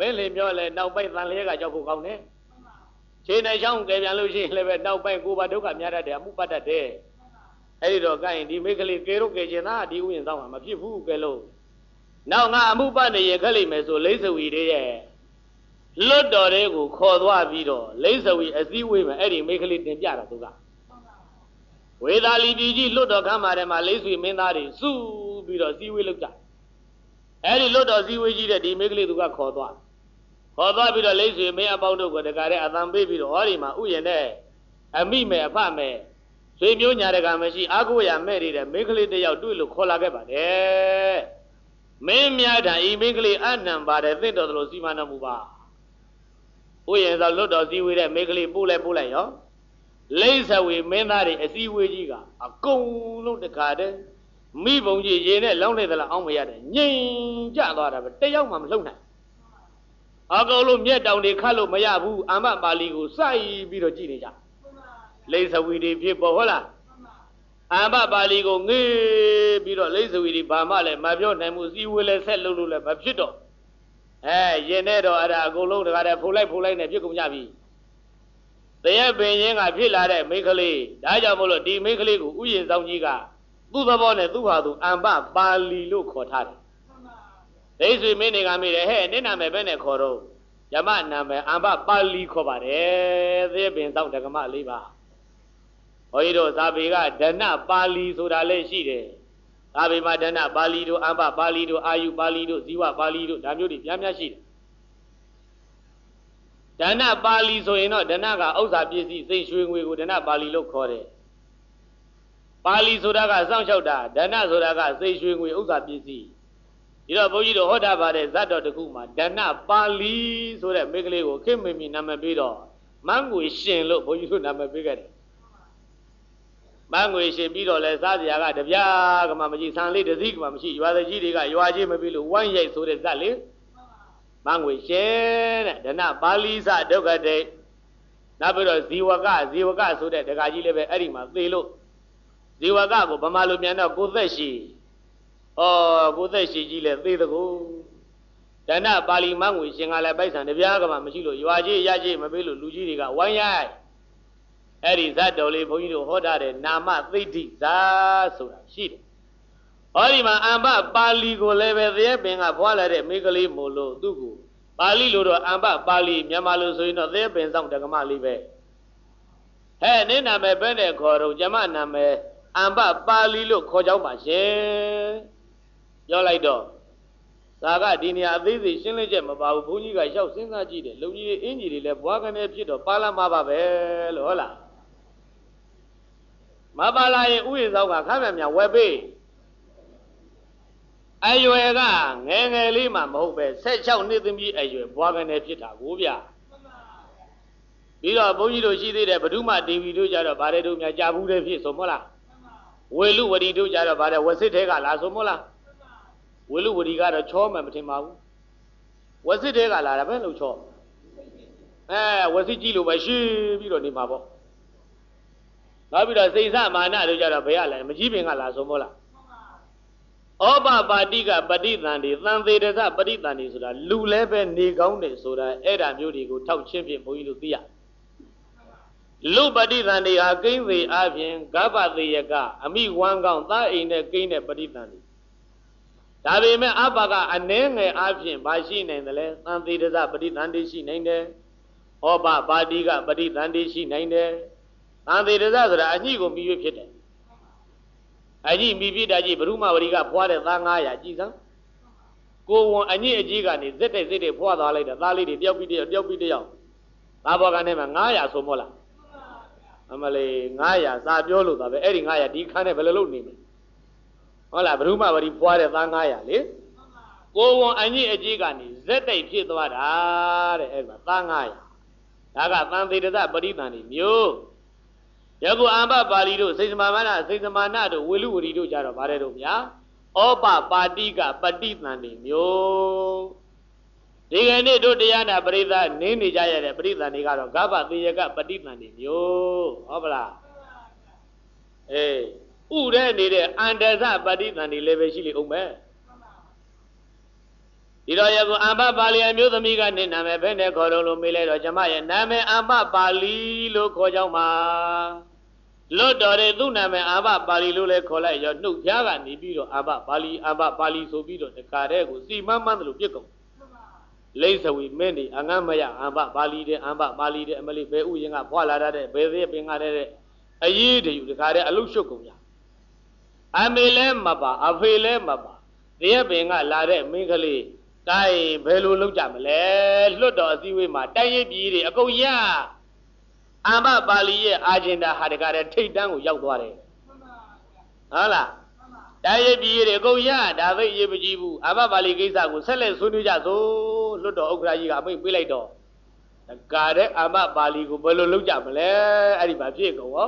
လေပြောလဲနောက်ပိုက်တန်လျက်ကကြောက်ဖို့ကောင်းတယ်ခြေနဲ့ချောင်းကဲပြန်လို့ရှိရင်လည်းပဲနောက်ပိုက်ကိုယ်ပါဒုက္ခများတတ်တယ်အမှုပတ်တတ်တယ်အဲ့ဒီတော့ကဲရင်ဒီမိကလေးကဲတော့ကဲကျင်သားဒီဥယျာဉ်ဆောင်မှာမဖြစ်ဘူးကဲလို့နောက်ငါအမှုပတ်နေရခက်လိမ့်မယ်ဆိုလိမ့်စဝီတွေရဲ့လွတ်တော်တွေကိုခေါ်သွားပြီးတော့လိမ့်စဝီအစည်းဝေးမှာအဲ့ဒီမိကလေးတင်ပြတာသူကဝေသာလီပြည်ကြီးလွတ်တော်ခမ်းမှာထဲမှာလိမ့်ဆွေမင်းသားတွေစုပြီးတော့စည်းဝေးလုပ်ကြအဲ့ဒီလွတ်တော်စည်းဝေးကြီးတဲ့ဒီမိကလေးသူကခေါ်သွားပြီးတော့လိမ့်ဆွေမင်းအပေါင်းတို့ကိုတကားတဲ့အသံပေးပြီးတော့ဟောဒီမှာဥယျာဉ်နဲ့အမိမဲ့အဖမဲ့ဆွေမျိုးညာတကာမရှိအာကိုရမဲ့နေတဲ့မိကလေးတယောက်တွေ့လို့ခေါ်လာခဲ့ပါတယ်မင်းများတာဤမိကလေးအနံပါတယ်သင့်တော်သလိုစီမံတော်မူပါဥယျာဉ်ဆောင်လွတ်တော်စည်းဝေးတဲ့မိကလေးပို့လိုက်ရောလိမ့်စဝေမင်းသားတွေအစည်းဝေးကြီးကအကုန်လုံးတခါတည်းမိဘုံကြီးရေနဲ့လောင်းနေသလားအောင်းမရတယ်ငြိမ်ကြသွားတာပဲတယောက်မှမလှုပ်နိုင်အကုန်လုံးမျက်တောင်တွေခတ်လို့မရဘူးအာမပါဠိကိုစိုက်ပြီးတော့ကြည့်နေကြလိမ့်စဝေတွေဖြစ်ပေါ်ဟုတ်လားအာမပါဠိကိုငေးပြီးတော့လိမ့်စဝေတွေဘာမှလည်းမပြောနိုင်ဘူးစည်းဝေးလဲဆက်လုပ်လို့လည်းမဖြစ်တော့ရင်နဲ့တော့အဲ့ဒါအကုန်လုံးတခါတည်းဖုတ်လိုက်နဲ့ဖြစ်ကုန်ကြပြီတရက်ပင်ရင်ကဖြစ်လာတဲ့မိန်းကလေးဒါကြောင့်မို့လို့ဒီမိန်းကလေးကိုဥယျာဉ်ဆောင်ကြီးကသူ့သဘောနဲ့သူ့ဟာသူအမ္ပပါဠိလို့ခေါ်ထားတယ်ဒိဋ္ဌိမင်းတွေကမိတယ်ဟဲ့နင့်နာမည်ပဲနဲ့ခေါ်တော့ယမနာမည်အမ္ပပါဠိခေါ်ပါတယ်တရက်ပင်ဆောင်ဓကမလေးပါဘုန်းကြီးတို့သာပေကဒဏပါဠိဆိုတာလည်းရှိတယ်သာပေမှာဒဏပါဠိတို့အမ္ပပါဠိတို့အာယုပါဠိတို့ဇီဝပါဠိတို့ဒါမျိုးတွေများများရှိတယ်ဒဏပါဠိဆိုရင်တော့ဒဏကဥစ္စာပစ္စည်းစိတ်ရွှေငွေကိုဒဏပါဠိလို့ခေါ်တယ်ပါဠိဆိုတာကစောင့်ရှောက်တာဒဏဆိုတာကစိတ်ရွှေငွေဥစ္စာပစ္စည်းဒီတော့ဘုန်းကြီးတို့ဟောတာပါတဲ့ဇတ်တော်တစ်ခုမှာဒဏပါဠိဆိုတဲ့မိကလေးကိုခင်မင်မီနာမည်ပေးတော့မန်းငွေရှင်လို့ဘုန်းကြီးတို့နာမည်ပေးခဲ့တယ်မန်းငွေရှင်ပြီးတော့လဲစားစရာကတပြားကမှမရှိဆန်လေးတစ်စီးကမှမရှိရွာသားကြီးတွေကရွာကြီးမပြီးလို့ဝမ်းရိုက်ဆိုတဲ့ဇတ်လေးမငွေရှင်တဲ့ဒဏပါဠိစဒုက္ခတိနောက်ပြီးတော့ဇီဝကဆိုတဲ့ဒကာကြီးလည်းပဲအဲ့ဒီမှာသေလို့ဇီဝကကိုဗမာလူပြန်တော့ကိုသက်ရှိကိုသက်ရှိကြီးလည်းသေတကူဒဏပါဠိမငွေရှင်ကလည်းပိုက်ဆံတပြားကမှမရှိလို့ရွာကြီးရကြီးမပေးလို့လူကြီးတွေကဝိုင်းရိုက်အဲ့ဒီဇတ်တော်လေးဘုန်းကြီးတို့ဟောထားတဲ့နာမသိဋ္ဌိဇာဆိုတာရှိတယ်ဟောဒီမှာအမ္ပပါဠိကိုလည်းပဲသရက်ပင်ကဖွာလာတဲ့မိကလေးမို့လို့သူ့ကိုပါဠိလိုတော့အမ္ပပါဠိမြန်မာလိုဆိုရင်တော့သရက်ပင်ဆောင်ဓကမလေးပဲဟဲ့နင်းနာမည်ပဲနဲ့ခေါ်တော့ကျမနာမည်အမ္ပပါဠိလို့ခေါ်ကြောင်းပါရှင်ပြောလိုက်တော့သာကဒီနေရာအသေးစိတ်ရှင်းလင်းချက်မပါဘူးဘုန်းကြီးကရောက်စဉ်းစားကြည့်တယ်လုံကြီးအင်းကြီးတွေလည်းဘွားကနေဖြစ်တော့ပါလာမှာပါပဲလို့ဟုတ်လားမပါလာရင်ဥယျာဉ်ဆောင်ကခမ်းမြန်ဝယ်ပေးအရွယ်ကငယ်ငယ်လေးမှမဟုတ်ပဲ16နှစ်သမီးအရွယ်ဘွားကနေဖြစ်တာကိုဗျပြီးတော့ဘုန်းကြီးတို့ရှိသေးတယ်ဘဒုမဒေဝီတို့ကြတော့ဗါတဲ့တို့များကြာဘူးတဲ့ဖြစ်ဆိုမဟုတ်လားဝေလူဝတီတို့ကြတော့ဗါတဲ့ဝစစ်သေးကလာဆိုမဟုတ်လားဝေလူဝတီကတော့ချောမှမထင်ပါဘူးဝစစ်သေးကလာတာပဲလို့ချောဝစစ်ကြီးလိုပဲရှိပြီးတော့နေမှာပေါ့နောက်ပြီးတော့စိတ်ဆမာနတို့ကြတော့ဘယ်ရလဲမကြီးပင်ကလာဆိုမဟုတ်လားဩပပါတိကပဋိသန္ဓေသံသေးတသပဋိသန္ဓေဆိုတာလူလည်းပဲနေကောင်းတယ်ဆိုတာအဲ့ဒါမျိုးတွေကိုထောက်ချင်းဖြင့်ဘုန်းကြီးတို့သိရလူပဋိသန္ဓေဟာကိန်းသေးအပြင်ဂဗ္ဗသေယကအမိဝမ်းကောင်းသားအိမ်နဲ့ကိန်းတဲ့ပဋိသန္ဓေဒါပေမဲ့အပကအနှဲငယ်အပြင်ဘာရှိနိုင်တယ်လဲသံသေးတသပဋိသန္ဓေရှိနိုင်တယ်ဩပပါတိကပဋိသန္ဓေရှိနိုင်တယ်သံသေးတသဆိုတာအညှိကိုမြည်၍ဖြစ်တယ်အကြီးမိပိတာကြီးဘရုမဝရီကဖွာတဲ့သား900ကြည်စမ်းကိုဝန်အညစ်အကြီးကနေဇက်တဲ့ဖွာသွားလိုက်တာသားလေးတွေတယောက်ပြီးတယောက်သားဘောကနေမှ900ဆိုမောလားအမလေး900စာပြောလို့သာပဲအဲ့ဒီ900ဒီခန်းနဲ့ဘယ်လိုလုပ်နေမလဲဟုတ်လားဘရုမဝရီဖွာတဲ့သား900လေကိုဝန်အညစ်အကြီးကနေဇက်တဲ့ဖြစ်သွားတာတဲ့အဲ့မှာသား900ဒါကသံသေတသပရိသန္တိမျိုးယခုအမ္ပပါဠိတို့စိတ်စမာနတို့ဝေလူဝရီတို့ကြတော့ဗါတဲ့တို့ဗျာဩပပါတိကပဋိသန္ဓေမျိုးဒီကနေ့တို့တရားနာပရိသတ်နင်းနေကြရတဲ့ပဋိသန္ဓေကတော့ဂဗ္ဗသေယကပဋိသန္ဓေမျိုးဟုတ်ပလားဥရဲနေတဲ့အန္တဇပဋိသန္ဓေလည်းပဲရှိလေအောင်ပဲဒီတော့ယခုအမ္ပပါဠိအမျိုးသမီးကနေနာမည်ဘယ်နဲ့ခေါ်လို့မေးလိုက်တော့ကျမရဲ့နာမည်အမ္ပပါဠိလို့ခေါ်ကြောင်းပါလွတ်တော်တဲ့သူ့နာမည်အမ္ပပါဠိလို့လည်းခေါ်လိုက်ရောနှုတ်ဖျားကနေပြီးတော့အမ္ပပါဠိဆိုပြီးတော့တခါတည်းကိုစီမန်းတယ်လို့ပြစ်ကုန်လိမ့်စဝီမင်းဒီအငမ်းမရအမ္ပပါဠိတဲ့အမ္ပပါဠိတဲ့အမလေးဘယ်ဥယျင်ကဖွာလာတဲ့ဘယ်သေးပင်ကတဲ့အရေးတည်းယူတခါတည်းအလုရှုပ်ကုန်ကြအမေလည်းမပါအဖေလည်းမပါသေးပင်ကလာတဲ့မင်းကလေးတိုင်းဘယ်လိုလုပ်ကြမလဲလွတ်တော်အစည်းအဝေးမှာတိုင်းရည်ပြည်တွေအကုန်ရအမ္ပပါဠိရဲ့အာဂျင်ဒါဟာတကားတဲ့ထိတ်တန်းကိုရောက်သွားတယ်ဟုတ်လားတိုင်းရည်ပြည်တွေအကုန်ရဒါပဲရေးမကြည့်ဘူးအမ္ပပါဠိကိစ္စကိုဆက်လက်ဆွေးနွေးကြသို့လွတ်တော်ဥက္ကရာကြီးကအမိန့်ပေးလိုက်တော့တကားတဲ့အမ္ပပါဠိကိုဘယ်လိုလုပ်ကြမလဲအဲ့ဒီမှာပြည့်ကုန်ရော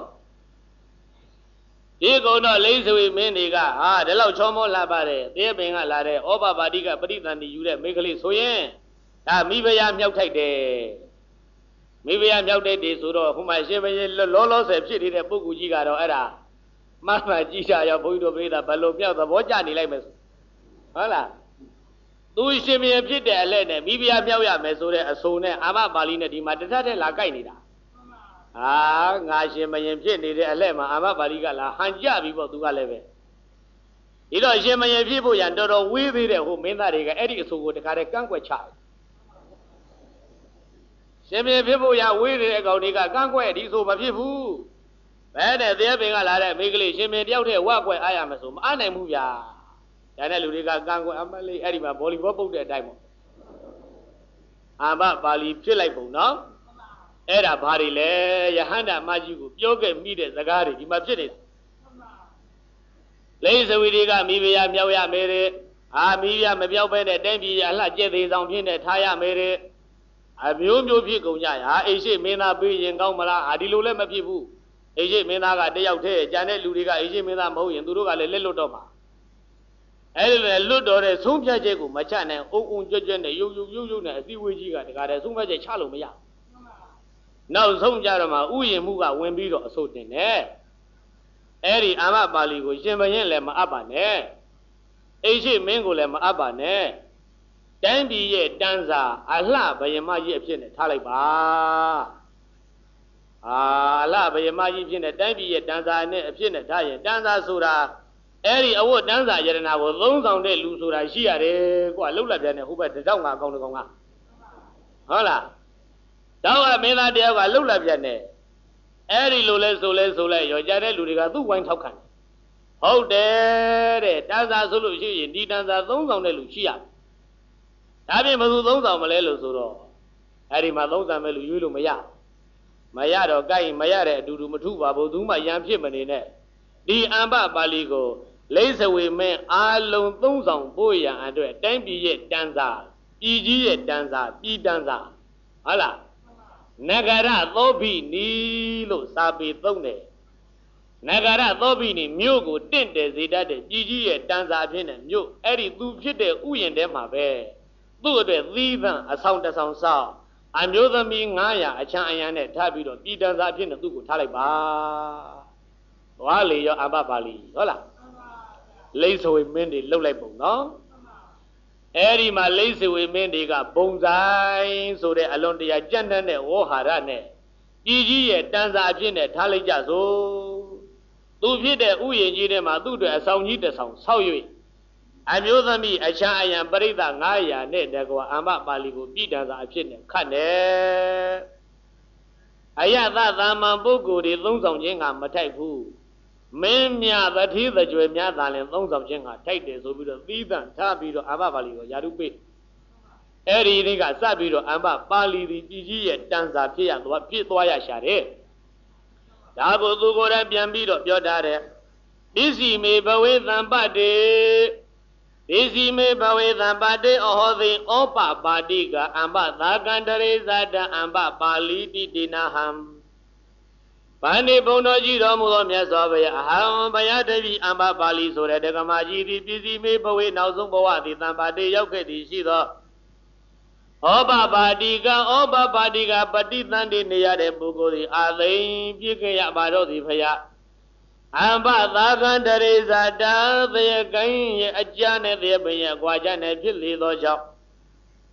ဒီကုံတော့လိမ့်ဆွေမင်းတွေကဟာဒီလောက်ချောမောလာပါတယ်သေးပင်ကလာတဲ့ဩဘပါတိကပရိသန္တိယူတဲ့မိကလေးဆိုရင်ဒါမိဖုရားမြောက်ထိုက်တယ်မိဖုရားမြောက်တဲ့ဒီဆိုတော့ဟိုမှာရှင်ဘရင်လောလောဆယ်ဖြစ်နေတဲ့ပုဂ္ဂိုလ်ကြီးကတော့အဲ့ဒါမှတ်မှန်ကြည့်ကြရောဘုန်းကြီးတို့ပြိဿဘယ်လိုမြောက်သဘောကျနေလိုက်မယ်ဟုတ်လားသူရှင်ဘရင်ဖြစ်တဲ့အလက်နဲ့မိဖုရားမြောက်ရမယ်ဆိုတဲ့အဆိုနဲ့အာမပါဠိနဲ့ဒီမှာတထက်လာကြိုက်နေတာဟာငါရှင်မရင်ဖြစ်နေတဲ့အလက်မှာအာမပါဠိကလာဟန်ကြပြီပေါ့သူကလည်းပဲဒီတော့ရှင်မရင်ဖြစ်ဖို့ရန်တော်တော်ဝေးသေးတဲ့ဟိုမင်းသားတွေကအဲ့ဒီအဆိုကိုတခါတည်းကန့်ကွက်ချတယ်ရှင်မရင်ဖြစ်ဖို့ရဝေးနေတဲ့အကောင်တွေကကန့်ကွက်ဒီဆိုမဖြစ်ဘူးဘယ်နဲ့သေးပင်ကလာတဲ့မိကလေးရှင်မရင်တယောက်တည်းဝက်ကွက်အားရမယ်ဆိုမအားနိုင်ဘူးဗျာဒါနဲ့လူတွေကကန့်ကွက်အမလေးအဲ့ဒီမှာဗောလီဘောပုတ်တဲ့အတိုင်းပေါ့အာမပါဠိဖြစ်လိုက်ပုံနော်အဲ့ဒါဘာတွေလဲယဟန္တာမကြီးကိုပြောခဲ့မိတဲ့စကားတွေဒီမှာဖြစ်နေတာလိမ့်စဝီတွေကမိဖုရားမြောက်ရမယ်တဲ့အာမိဖုရားမပြောက်ပဲနဲ့တိုင်းပြည်အလှကျက်သေးဆောင်ဖြစ်နေထားရမယ်တဲ့အမျိုးမျိုးဖြစ်ကုန်ကြရာအိရှိမင်းသားပြေးရင်ကောင်းမလားဒီလိုလည်းမဖြစ်ဘူးအိရှိမင်းသားကတယောက်တည်းကြံတဲ့လူတွေကအိရှိမင်းသားမဟုတ်ရင်သူတို့ကလည်းလက်လွတ်တော့မှာအဲ့ဒီလေလွတ်တော်တဲ့ဆုံးဖြတ်ချက်ကိုမချနိုင်အုံအုံကြွကြွနဲ့ရုပ်နဲ့အစည်းအဝေးကြီးကတကားတဲ့ဆုံးဖြတ်ချက်ချလို့မရနောက်ဆုံးကြတော့မှဥယျာဉ်မှုကဝင်ပြီးတော့အဆိုတင်တယ်အဲ့ဒီအာမပါဠိကိုရှင်ဘရင်လည်းမအပ်ပါနဲ့အိရှိမင်းကိုလည်းမအပ်ပါနဲ့တိုင်းပြည်ရဲ့တန်းစာအလှဘယမကြီးအဖြစ်နဲ့ထားလိုက်ပါအလှဘယမကြီးဖြစ်နေတိုင်းပြည်ရဲ့တန်းစာနဲ့အဖြစ်နဲ့ထားရင်တန်းစာဆိုတာအဲ့ဒီအဝတ်တန်းစာယရနာကိုသုံးဆောင်တဲ့လူဆိုတာရှိရတယ်ကွာလှုပ်လက်ပြန်တဲ့ဟိုဘက်တစ်တောင်ကအကောင်တစ်ကောင်ကဟုတ်လားတော့ကမင်းသားတယောက်ကလှုပ်လက်ပြန်တဲ့အဲ့ဒီလိုလဲဆိုလိုက်ရောကြတဲ့လူတွေကသူ့ဝိုင်းထောက်ခံတယ်ဟုတ်တယ်တဲ့တန်းစာဆိုလို့ရှိရင်ဒီတန်းစာသုံးဆောင်တဲ့လူရှိရတယ်ဒါပြင်ဘယ်သူသုံးဆောင်မလဲလို့ဆိုတော့အဲ့ဒီမှာသုံးဆောင်မဲ့လူရွေးလို့မရတော့ကြိုက်မရတဲ့အတူတူမထုပါဘူးသူမှရံဖြစ်မနေနဲ့ဒီအမ္ပပါဠိကိုလိမ့်စဝေမင်းအာလုံးသုံးဆောင်ဖို့ရန်အတွက်တိုင်းပြည်ရဲ့တန်းစာပြည်ကြီးရဲ့တန်းစာပြည်တန်းစာဟုတ်လားနဂရသောဘိနီလို့စာပေသုံးတယ်နဂရသောဘိနီမြို့ကိုတင့်တယ်စေတတ်တဲ့ပြည်ကြီးရဲ့တန်းစာအဖြစ်နဲ့မြို့အဲ့ဒီသူဖြစ်တဲ့ဥယျာဉ်ထဲမှာပဲသူ့အတွက်သီးသန့်အဆောင်တဆောင်ဆောက်အမျိုးသမီး900အချမ်းအယံနဲ့ထားပြီးတော့ပြည်တန်းစာအဖြစ်နဲ့သူ့ကိုထားလိုက်ပါသွားလေရောအမ္ပပါဠိဟုတ်လားလိမ့်စဝေမင်းတွေလှုပ်လိုက်ပုံနော်အဲ့ဒီမှာလိမ့်စဝေမင်းတွေကဘုံဆိုင်ဆိုတဲ့အလွန်တရာကြံ့တန်းတဲ့ဝေါဟာရနဲ့ပြည်ကြီးရဲ့တန်းစာအဖြစ်နဲ့ထားလိုက်ကြစို့သူဖြစ်တဲ့ဥယျာဉ်ကြီးထဲမှာသူ့အတွက်အဆောင်ကြီးတစ်ဆောင်ဆောက်၍အမျိုးသမီးအချမ်းအယံပရိသတ်900နဲ့တကွာအမ္ပပါဠိကိုပြည်တန်းစာအဖြစ်နဲ့ခတ်တယ်အယသသမ္မန်ပုဂ္ဂိုလ်တွေသုံးဆောင်ခြင်းကမထိုက်ဘူးမင်းမြသတိသကြွယ်များသာလင်သုံးဆောင်ခြင်းကထိုက်တယ်ဆိုပြီးတော့သီးသန့်ထားပြီးတော့အမ္ပပါဠိကိုယာတုပိအဲ့ဒီနေ့ကစပြီးတော့အမ္ပပါဠိဒီပြည်ကြီးရဲ့တန်းစာဖြစ်သွားရရှာတယ်ဒါကိုသူကိုယ်တိုင်ပြန်ပြီးတော့ပြောထားတယ်ပစ္စည်းမေဘဝေသံပတေပစ္စည်းမေဘဝေသံပတေအဟောသိဩပပါတိကအမ္ပသာကန္တရေဇာတအမ္ပပါဠိတိတိနာဟံဗန္ဒီဘုံတော်ကြီးတော်မူသောမြတ်စွာဘုရားအဟံဘယတပိအမ္ပပါဠိဆိုတဲ့ဒကမာကြီးသည်ပစ္စည်းမေဘဝေနောက်ဆုံးဘဝသည်သံပါတေရောက်ခဲ့သည်ရှိသောဩပပါတိကပฏิသန္တိနေရတဲ့ပုဂ္ဂိုလ်သည်အာသိမ်ပြည့်ခဲ့ရပါတော့သည်ဖရာအမ္ပသာကန္တရေဇာတသေကိုင်းရဲ့အကြနဲ့သေပင်ရဲ့ကွာကြနဲ့ဖြစ်လေသောကြောင့်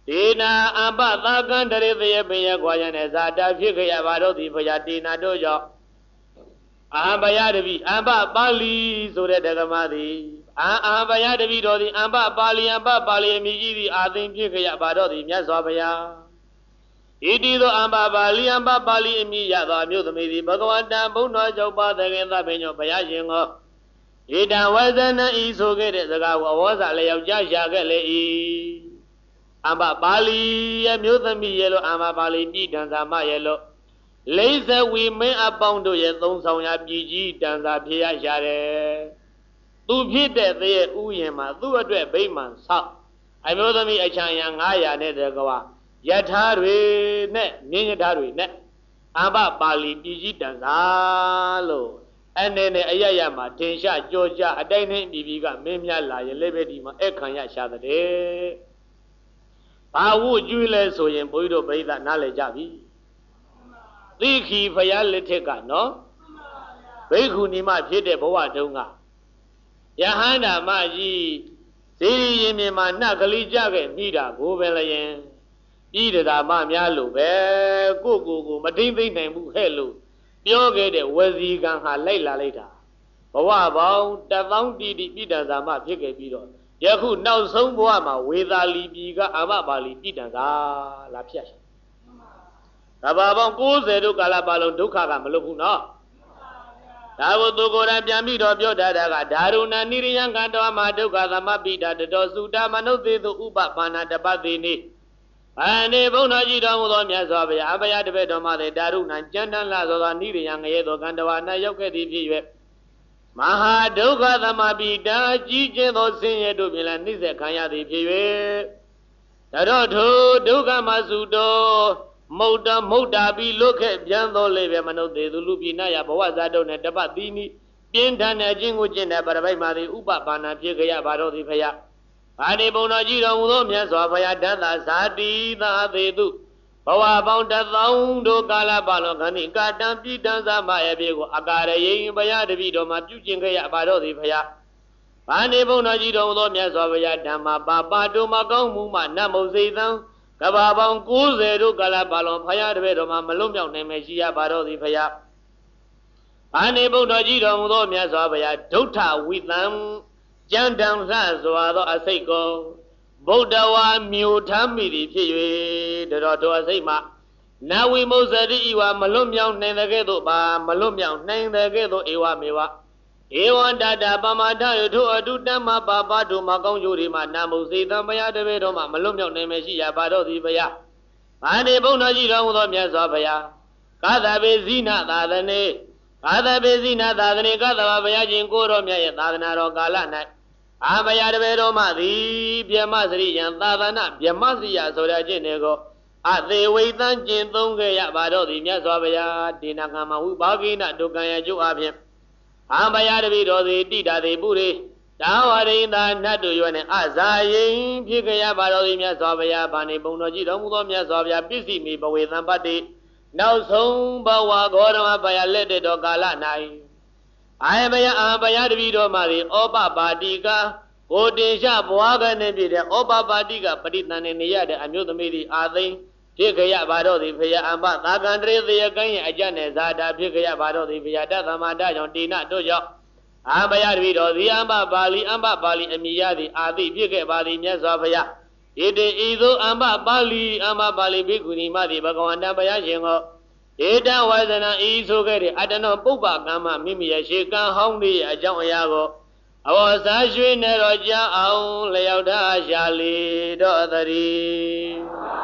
ဒေနာအပသာကံတရေသေယပင်ရကွာရနဲ့ဇာတာဖြစ်ကြရပါတော့ဒီဘုရားဒေနာတို့ကြောင့်အာဘယတပိအပပါဠိဆိုတဲ့ဓမ္မသည်အာဘယတပိတော်သည်အပပါဠိအမြည်ကြီးသည်အာသိဖြစ်ကြရပါတော့သည်မြတ်စွာဘုရားဣတိသောအပပါဠိအမြည်ရသောအမျိုးသမီးသည်ဘဂဝတံဘုံတော်ကြောင့်ပါသခင်သဗ္ဗညောဘုရားရှင်ကိုဣတံဝဇနံဤဆိုခဲ့တဲ့စကားကိုအဝေါစာလည်းယောက်ျားရှာခဲ့လေ၏အမပါဠိရဲ့မျိုးသမီးရဲ့လို့အမပါဠိပြည်တန်စာမရဲ့လို့လိမ့်စဝီမင်းအပေါင်းတို့ရဲ့သုံးဆောင်ရာပြည်ကြီးတန်စာဖြစ်ရရှာတယ်သူဖြစ်တဲ့သေရဲ့ဥယျာဉ်မှာသူ့အတွက်ဗိမာန်ဆောက်အမျိုးသမီးအချမ်းရံ900နဲ့တကဝယထာတွေနဲ့မြင်းယထာတွေနဲ့အမပါဠိပြည်ကြီးတန်စာလို့အနေနဲ့အရရမှာတင်ရှာကြောကြအတိုင်းနဲ့ပြည်ပြည်ကမင်းများလာရင်လည်းပဲဒီမှာအခမ်းရရှာတဲ့ဘာဝကျွေးလဲဆိုရင်ဘုန်းကြီးတို့ပြိဿနားလည်ကြပြီသိခီဖယားလက်ထက်ကနော်ဘိက္ခုနီမဖြစ်တဲ့ဘဝတုန်းကယဟန္တာမကြီးဇေရီရင်မြင်မှာနှက်ကလေးကြခဲ့မိတာကိုပဲလျင်ပြည်တရားမများလို့ပဲကိုမထိမ့်သိမ့်နိုင်ဘူးဟဲ့လို့ပြောခဲ့တဲ့ဝစီကံဟာလိုက်လာလိုက်တာဘဝပေါင်း1000တိတိပြည်တရားမဖြစ်ခဲ့ပြီးတော့ယခုနောက်ဆုံးဘဝမှာဝေသာလီပြည်ကအမပါလီပြည်တန်သာလာဖြတ်တဘာပေါင်း90တို့ကာလပါလုံးဒုက္ခကမလွတ်ဘူးနော်ဒါကိုသူကိုယ်တိုင်ပြန်ပြီးတော့ပြောတတ်တာကဓာရုဏနိရိယံကတောမှာဒုက္ခသမပိတာတတော်စုတာမနုသေသူဥပပါဏတပတ်တိနိဘာနေဘုန်းတော်ကြီးတော်မူသောမြတ်စွာဘုရားအဘယတပည့်တော်မှာဓာရုဏကြမ်းတမ်းလာသောနိရိယံငရဲသောကံတော်၌ရောက်ခဲ့သည်ဖြစ်၍မဟာဒုက္ခသမပိတာကြီးကျင်းသောဆင်းရဲတို့ဖြင့်လည်းနှိစ္စခံရသည်ဖြစ်၍တတော်ထိုဒုက္ခမစုတော်မုတ်တာပြီးလွတ်ခဲ့ပြန်သောလေပဲမနုသေသူလူပြည်နာယဘဝဇာတုနဲ့တပတ်သီနိပြင်းထန်တဲ့အခြင်းကိုကျင့်တဲ့ပရပိုက်မှာသည်ဥပပါဏဖြစ်ကြရပါတော့သည်ဖယားဘာနေဘုံတော်ကြီးတော်မူသောမြတ်စွာဘုရားတန်သာဇာတိသာသေသူဘဝပေါင်း1000တို့ကာလပါလောခန္ဒီကာတံပြည်တန်စာမရဲ့ပြေကိုအကာရယိဘုရားတပည့်တော်မှာပြုကျင့်ခဲ့ရပါတော့သည်ဖယားဘာနေဘုံတော်ကြီးတော်မူသောမြတ်စွာဘုရားဓမ္မပါတို့မကောင်းမှုမှနတ်မုတ်စိတ်သံကဘာပေါင်း90တို့ကာလပါလောဖယားတပည့်တော်မှာမလွတ်မြောက်နိုင်မရှိရပါတော့သည်ဖယားဘာနေဘုံတော်ကြီးတော်မူသောမြတ်စွာဘုရားဒုဋ္ဌဝိသံကြံတံလှစွာသောအစိတ်ကိုဗုဒ္ဓဝါမြို့ထမ်းမိသည်ဖြစ်၍တော်တော်အစိတ်မှနဝိမုဇ္ဇတိဤဝါမလွတ်မြောက်နိုင်တဲ့ကဲ့သို့ပါမလွတ်မြောက်နိုင်တဲ့ကဲ့သို့ဧဝမေဝဧဝံတတပမထရထုအတုတမပါတို့မကောင်းကျိုးဒီမှာနာမုစေတံဘုရားတပည့်တော်မှာမလွတ်မြောက်နိုင်မရှိရပါတော့သည်ဘုရားဘာနေဘုံတော်ကြီးတော်မူသောမြတ်စွာဘုရားကာသဗေဇိနသာသနေကာသဗေဇိနသာသနေကသဗ္ဗဘုရားရှင်ကိုတော်မြတ်ရဲ့သာသနာတော်ကာလ၌အာဘယတပည့်တော်မှသည်ဗျမစရိယံသာသနာဗျမစရိယဆိုတဲ့အကျင့်တွေကိုအသေးဝိသံကျင့်သုံးခဲ့ရပါတော့သည်မြတ်စွာဘုရားဒေနာကမ္မဝိဘာဂိနဒုက္ခယကျုပ်အပြင်အာဘယတပည့်တော်သည်တိတာတိပုရိတာဝရိန္ဒာနတ်တို့ရွယ်နဲ့အဇာယိဖြစ်ခဲ့ရပါတော့သည်မြတ်စွာဘုရားဗာနေဘုံတော်ကြီးတော်မူသောမြတ်စွာဘုရားပစ္စည်းမီဘဝေသံပတ္တိနောက်ဆုံးဘဝဂေါရမဘုရားလက်တဲ့တော်ကာလ၌အာဘယတပည့်တော်မှာဩပပါတိကကိုတင်ရှဘွားကနေပြည့်တဲ့ဩပပါတိကပရိသန်နေရတဲ့အမျိုးသမီးသည်အာသိဖြစ်ကြရပါတော့သည်ဖရာအမသာကံတရေသေယကံရဲ့အကြနဲ့ဇာတာဖြစ်ကြရပါတော့သည်ဖရာတသမန္တကြောင့်တိနတို့ကြောင့်အာဘယတပည့်တော်သည်အမပါဠိအမည်ရသည်အာသိဖြစ်ခဲ့ပါသည်မြတ်စွာဘုရားဣတိဤသို့အမပါဠိဘိက္ခုနီမသည်ဘဂဝန္တဘုရားရှင်ကိုဧတဝဇနံဤဆိုခဲ့တဲ့အတ္တနောပုပ္ပကမ္မမိမိရဲ့ရှေကံဟောင်းလေးအကြောင်းအရာကိုအဝစာရွှေနဲ့တော့ကြအောင်လျောက်ထားရှာလေတော့သတည်း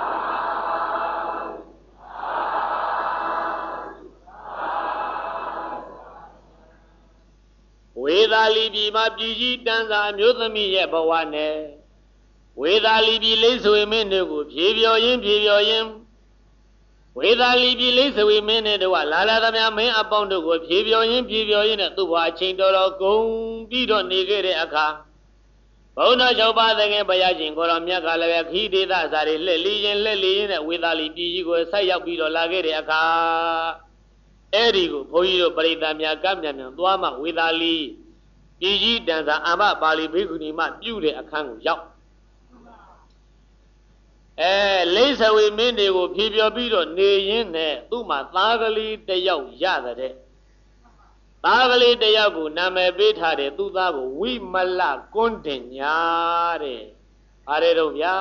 ဝေသာလီပြည်မှာပြည်ကြီးတန်းစာမျိုးသမီးရဲ့ဘဝနဲ့ဝေသာလီပြည်လိမ့်ဆွေမင်းတို့ကိုဖြေဖြော်ရင်းဝေသာလီပြည်လိမ့်ဆွေမင်းနဲ့တို့ကလာသမျှမင်းအပေါင်းတို့ကိုဖြေဖြော်ရင်းနဲ့သူ့ဘဝအချိန်တော်ကုန်ပြီးတော့နေခဲ့တဲ့အခါဘုန်းတော်၆ပါးသခင်ဘုရားရှင်ကိုတော်မြတ်ကလည်းခီးဒေသစာတွေလှည့်လီရင်နဲ့ဝေသာလီပြည်ကြီးကိုဆက်ရောက်ပြီးတော့လာခဲ့တဲ့အခါအဲ့ဒီကိုဘုန်းကြီးတို့ပရိသတ်များကပ်မြန်သွားမှဝေသာလီပြည်ကြီးတန်စာအမပါဠိဘိက္ခုနီမပြုတဲ့အခန်းကိုရောက်လိမ့်စဝေမင်းတွေကိုဖြေပြောပြီးတော့နေရင်းနဲ့သူ့မှာသားကလေးတစ်ယောက်ရတဲ့သားကလေးတစ်ယောက်ကိုနာမည်ပေးထားတယ်သူ့သားကိုဝိမလကွန်းတင်ညာတဲ့ဘာတဲ့တော့ဗျာ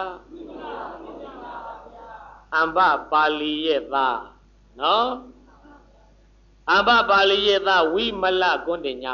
အမ္ဘပါဠိရဲ့သားနော်အမ္ဘပါဠိရဲ့သားဝိမလကွန်းတင်ညာ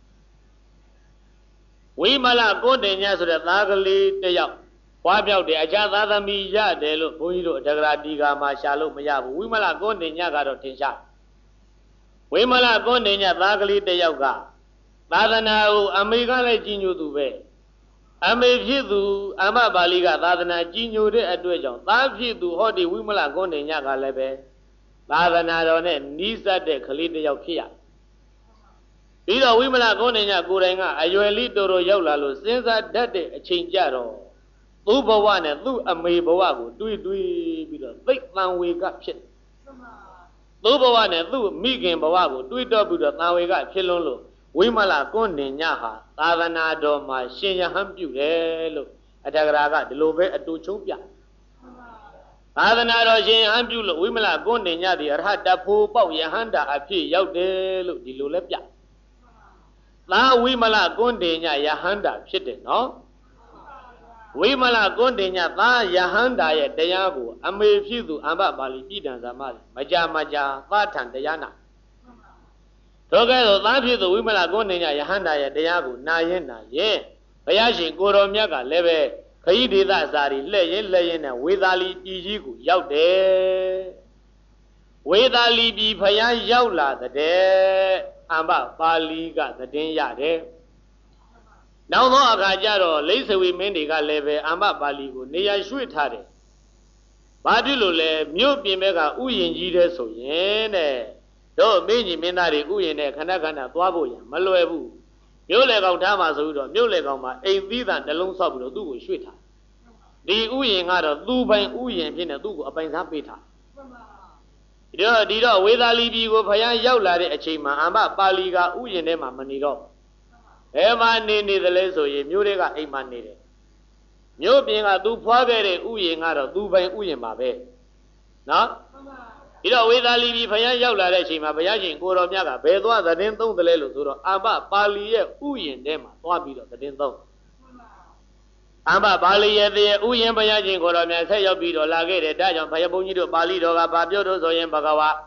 ဝိမလကွန်းတင်ညာဆိုတဲ့သားကလေးတစ်ယောက်ဘွားပြောက်တယ်အခြားသားသမီးရတယ်လို့ဘုန်းကြီးတို့တက္ကရာတီကာမှာရှာလို့မရဘူးဝိမလကွန်းတင်ညာကတော့ထင်ရှားဝိမလကွန်းတင်ညာသားကလေးတစ်ယောက်ကသာသနာကိုအမေကလည်းကြီးညိုသူပဲအမေဖြစ်သူအမပါဠိကသာသနာကြီးညိုတဲ့အတွက်ကြောင့်သားဖြစ်သူဟောဒီဝိမလကွန်းတင်ညာကလည်းပဲသာသနာတော်နဲ့နီးစပ်တဲ့ကလေးတစ်ယောက်ဖြစ်ရပြီးတော့ဝိမလကွန်းတင်ညာကိုယ်တိုင်ကအရွယ်လေးတော်တော်ရောက်လာလို့စဉ်းစားတတ်တဲ့အချိန်ကြတော့သူ့ဘဝနဲ့သူ့အမေဘဝကိုတွေးပြီးတော့သိတ်တန်ဝေကဖြစ်သူ့ဘဝနဲ့သူ့မိခင်ဘဝကိုတွေးတော့ပြီးတော့တန်ဝေကဖြစ်လွန်းလို့ဝိမလကွန်းတင်ညာဟာသာသနာတော်မှာရှင်ယဟန်ပြုတယ်လို့အထက်ကရာကဒီလိုပဲအတူချုံးပြသာသနာတော်ရှင်ယဟန်ပြုလို့ဝိမလကွန်းတင်ညာဒီအရဟတဖို့ပေါက်ယဟန္တာအဖြစ်ရောက်တယ်လို့ဒီလိုလဲပြသာဝိမလကွန်းတင်ညာယဟန္တာဖြစ်တယ်နော်ဝိမလကွန်းတင်ညာသာယဟန္တာရဲ့တရားကိုအမေဖြစ်သူအမ္ဘပါဠိပြည်တံဇာမမကြာသာထံတရားနာတော့ကဲတော့သားဖြစ်သူဝိမလကွန်းတင်ညာယဟန္တာရဲ့တရားကိုနာရင်ဘုရားရှင်ကိုတော်မြတ်ကလည်းပဲခရီးဒေသစာရီလှည့်ရင်နဲ့ဝေသာလီပြည်ကြီးကိုရောက်တယ်ဝေသာလီပြည်ဘုရားရောက်လာတဲ့အမ္ဘပါဠိကသတင်းရတယ်နောက်သောအခါကျတော့လိမ့်စဝီမင်းတွေကလည်းပဲအမ္ဘပါဠိကိုနေရာရွှေ့ထားတယ်ဘာဖြစ်လို့လဲမြို့ပြင်ဘက်ကဥယျာဉ်ကြီးတဲ့ဆိုရင်တဲ့တို့မင်းကြီးမင်းသားတွေဥယျာဉ်နဲ့ခဏသွားဖို့ရမလွယ်ဘူးမြို့လေကောင်ထားမှာဆိုပြီးတော့မြို့လေကောင်မှာအိမ်သီးသန့်တစ်လုံးဆောက်ပြီးတော့သူ့ကိုရွှေ့ထားဒီဥယျာဉ်ကတော့သူ့ပိုင်ဥယျာဉ်ဖြစ်နေသူ့ကိုအပိုင်စားပေးထားဒီတော့ဝေသာလီပြည်ကိုဖယားရောက်လာတဲ့အချိန်မှာအမ္ဘပါဠိကဥယျာဉ်ထဲမှာမနေတော့ဘယ်မှာနေသလဲဆိုရင်မြို့တွေကအိမ်မှာနေတယ်မြို့ပြင်ကသူဖွားခဲ့တဲ့ဥယျာဉ်ကတော့သူပိုင်ဥယျာဉ်ပါပဲနော်ဒီတော့ဝေသာလီပြည်ဖယားရောက်လာတဲ့အချိန်မှာဘုရားရှင်ကိုတော်မြတ်ကဘယ်သွားသတင်းသုံးတယ်လဲလို့ဆိုတော့အမ္ဘပါဠိရဲ့ဥယျာဉ်ထဲမှာသွားပြီးတော့သတင်းသုံးအမ္ဘပါဠိရဲ့ဥယျာဉ်ဘုရားရှင်ကိုတော်မြတ်ဆက်ရောက်ပြီးတော့လာခဲ့တယ်ဒါကြောင့်ဘုရားဘုန်းကြီးတို့ပါဠိတော်ကဘာပြောလို့ဆိုရင်ဘဂဝါ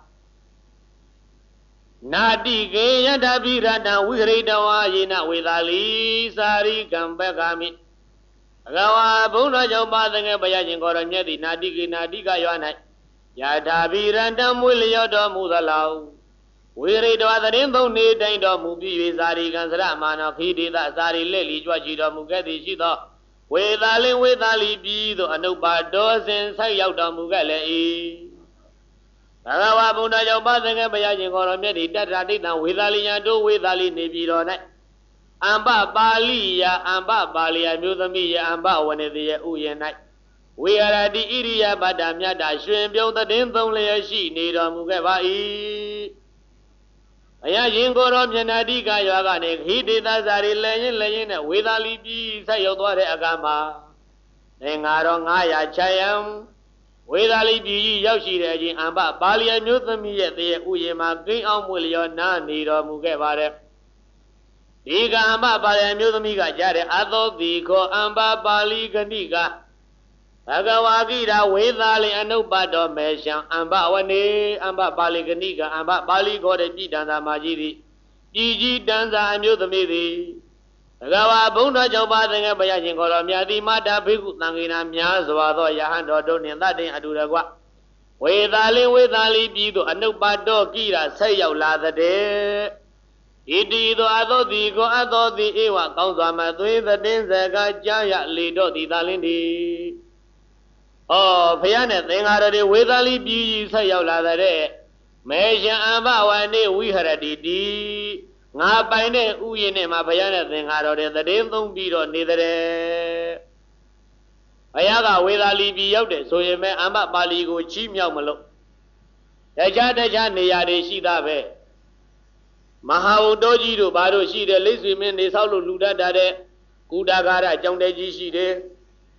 နာတိကေယတပိရတဝိဟရိတဝါယေနဝေသာလီစာရိကံပက္ခမိဘဂဝါဘုန်းတော်ကြောင့်ပါသငယ်ဘုရားရှင်ကိုတော်မြတ်သည်နာတိကေနာတိကရွာ၌ယထာပိရတမွေလျော့တော်မူသလောဝိရိတဝါသတင်းသုံးနေတိုင်းတော်မူပြီး၍စာရိကံစရမာနောခိဒေသစာရိလက်လီကြွချီတော်မူခဲ့သည်ရှိသောဝေသာလီပြည်သို့အနုပါတော်စဉ်ဆက်ရောက်တော်မူခဲ့လေ၏ဘဂဝါဘုန်းတော်ကြောင့်ပါသငယ်ဘုရားရှင်ကိုတော်မြတ်သည်တတ္ထာတိတံဝေသာလီယံတို့ဝေသာလီနေပြည်တော်၌အမ္ဘပါဠိယမျိုးသမီးယအမ္ဘဝနေတိယဥယျာဉ်၌ဝေရတိဣရိယပတ္တမြတ်တာရွှင်ပြုံးသတင်းသုံးလျက်ရှိနေတော်မူခဲ့ပါ၏ဘုရားရှင်ကိုတော်မြတ်နာတိကရွာကနေခိဒေသစာရီလဲရင်နဲ့ဝေသာလီပြည်ဆက်ရောက်သွားတဲ့အခါမှာသင်္ဃာတော်900ချယံဝေသာလီပြည်ကြီးရောက်ရှိတဲ့အချိန်အမ္ဘပါဠိမျိုးသမီးရဲ့တည်းဥယျာဉ်မှာကိန်းအောင်မွေလျောနာနေတော်မူခဲ့ပါတယ်ဒီကအမ္ဘပါဠိမျိုးသမီးကကြားတဲ့အသောတိခောအမ္ဘပါဠိဂဏိကဘဂဝါဂိရာဝေသာလီအနုပ္ပတောမေရှံအမ္ဘဝနေအမ္ဘပါဠိဂဏိကအမ္ဘပါဠိခေါ်တဲ့ပြည်တန်သာမကြီးသည်ပြည်ကြီးတန်သာအမျိုးသမီးသည်ဘဂဝါဘုန်းတော်ကြောင့်ပါသင်္ကေဘုရားရှင်ခေါ်တော်မြတ်သည်မာတာဘိက္ခုသံဃိနာများစွာသောယဟန်တော်တို့နှင့်သတ္တင်အတူတကွဝေသာလီပြည်သို့အနုပ္ပတောကိရာဆက်ရောက်လာတဲ့ဣတိသောအသောတိကိုအသောတိဧဝကောင်းစွာမသွေးသတင်းစကားကြားရလေတော့သည်သာလင်းသည်ဩဘုရားနဲ့သင်္ဃာတော်တွေဝေသာလီပြည်ကြီးဆက်ရောက်လာတဲ့မေရှင်အမ္ဘဝနေဝိဟရတိတိငါပိုင်တဲ့ဥယျာဉ်နဲ့မှာဘုရားနဲ့သင်္ဃာတော်တွေသတင်းသုံးပြီးတော့နေတဲ့ဘုရားကဝေသာလီပြည်ရောက်တယ်ဆိုရင်ပဲအမ္ဘပါဠိကိုချီးမြှောက်မလို့တခြားနေရာတွေရှိသားပဲမဟာဝတ္တောကြီးတို့ဘာတို့ရှိတယ်လိပ်ဆွေမင်းနေဆောက်လို့လူတတ်တာတဲ့ကုဒါဂါရကြောင့်တဲကြီးရှိတယ်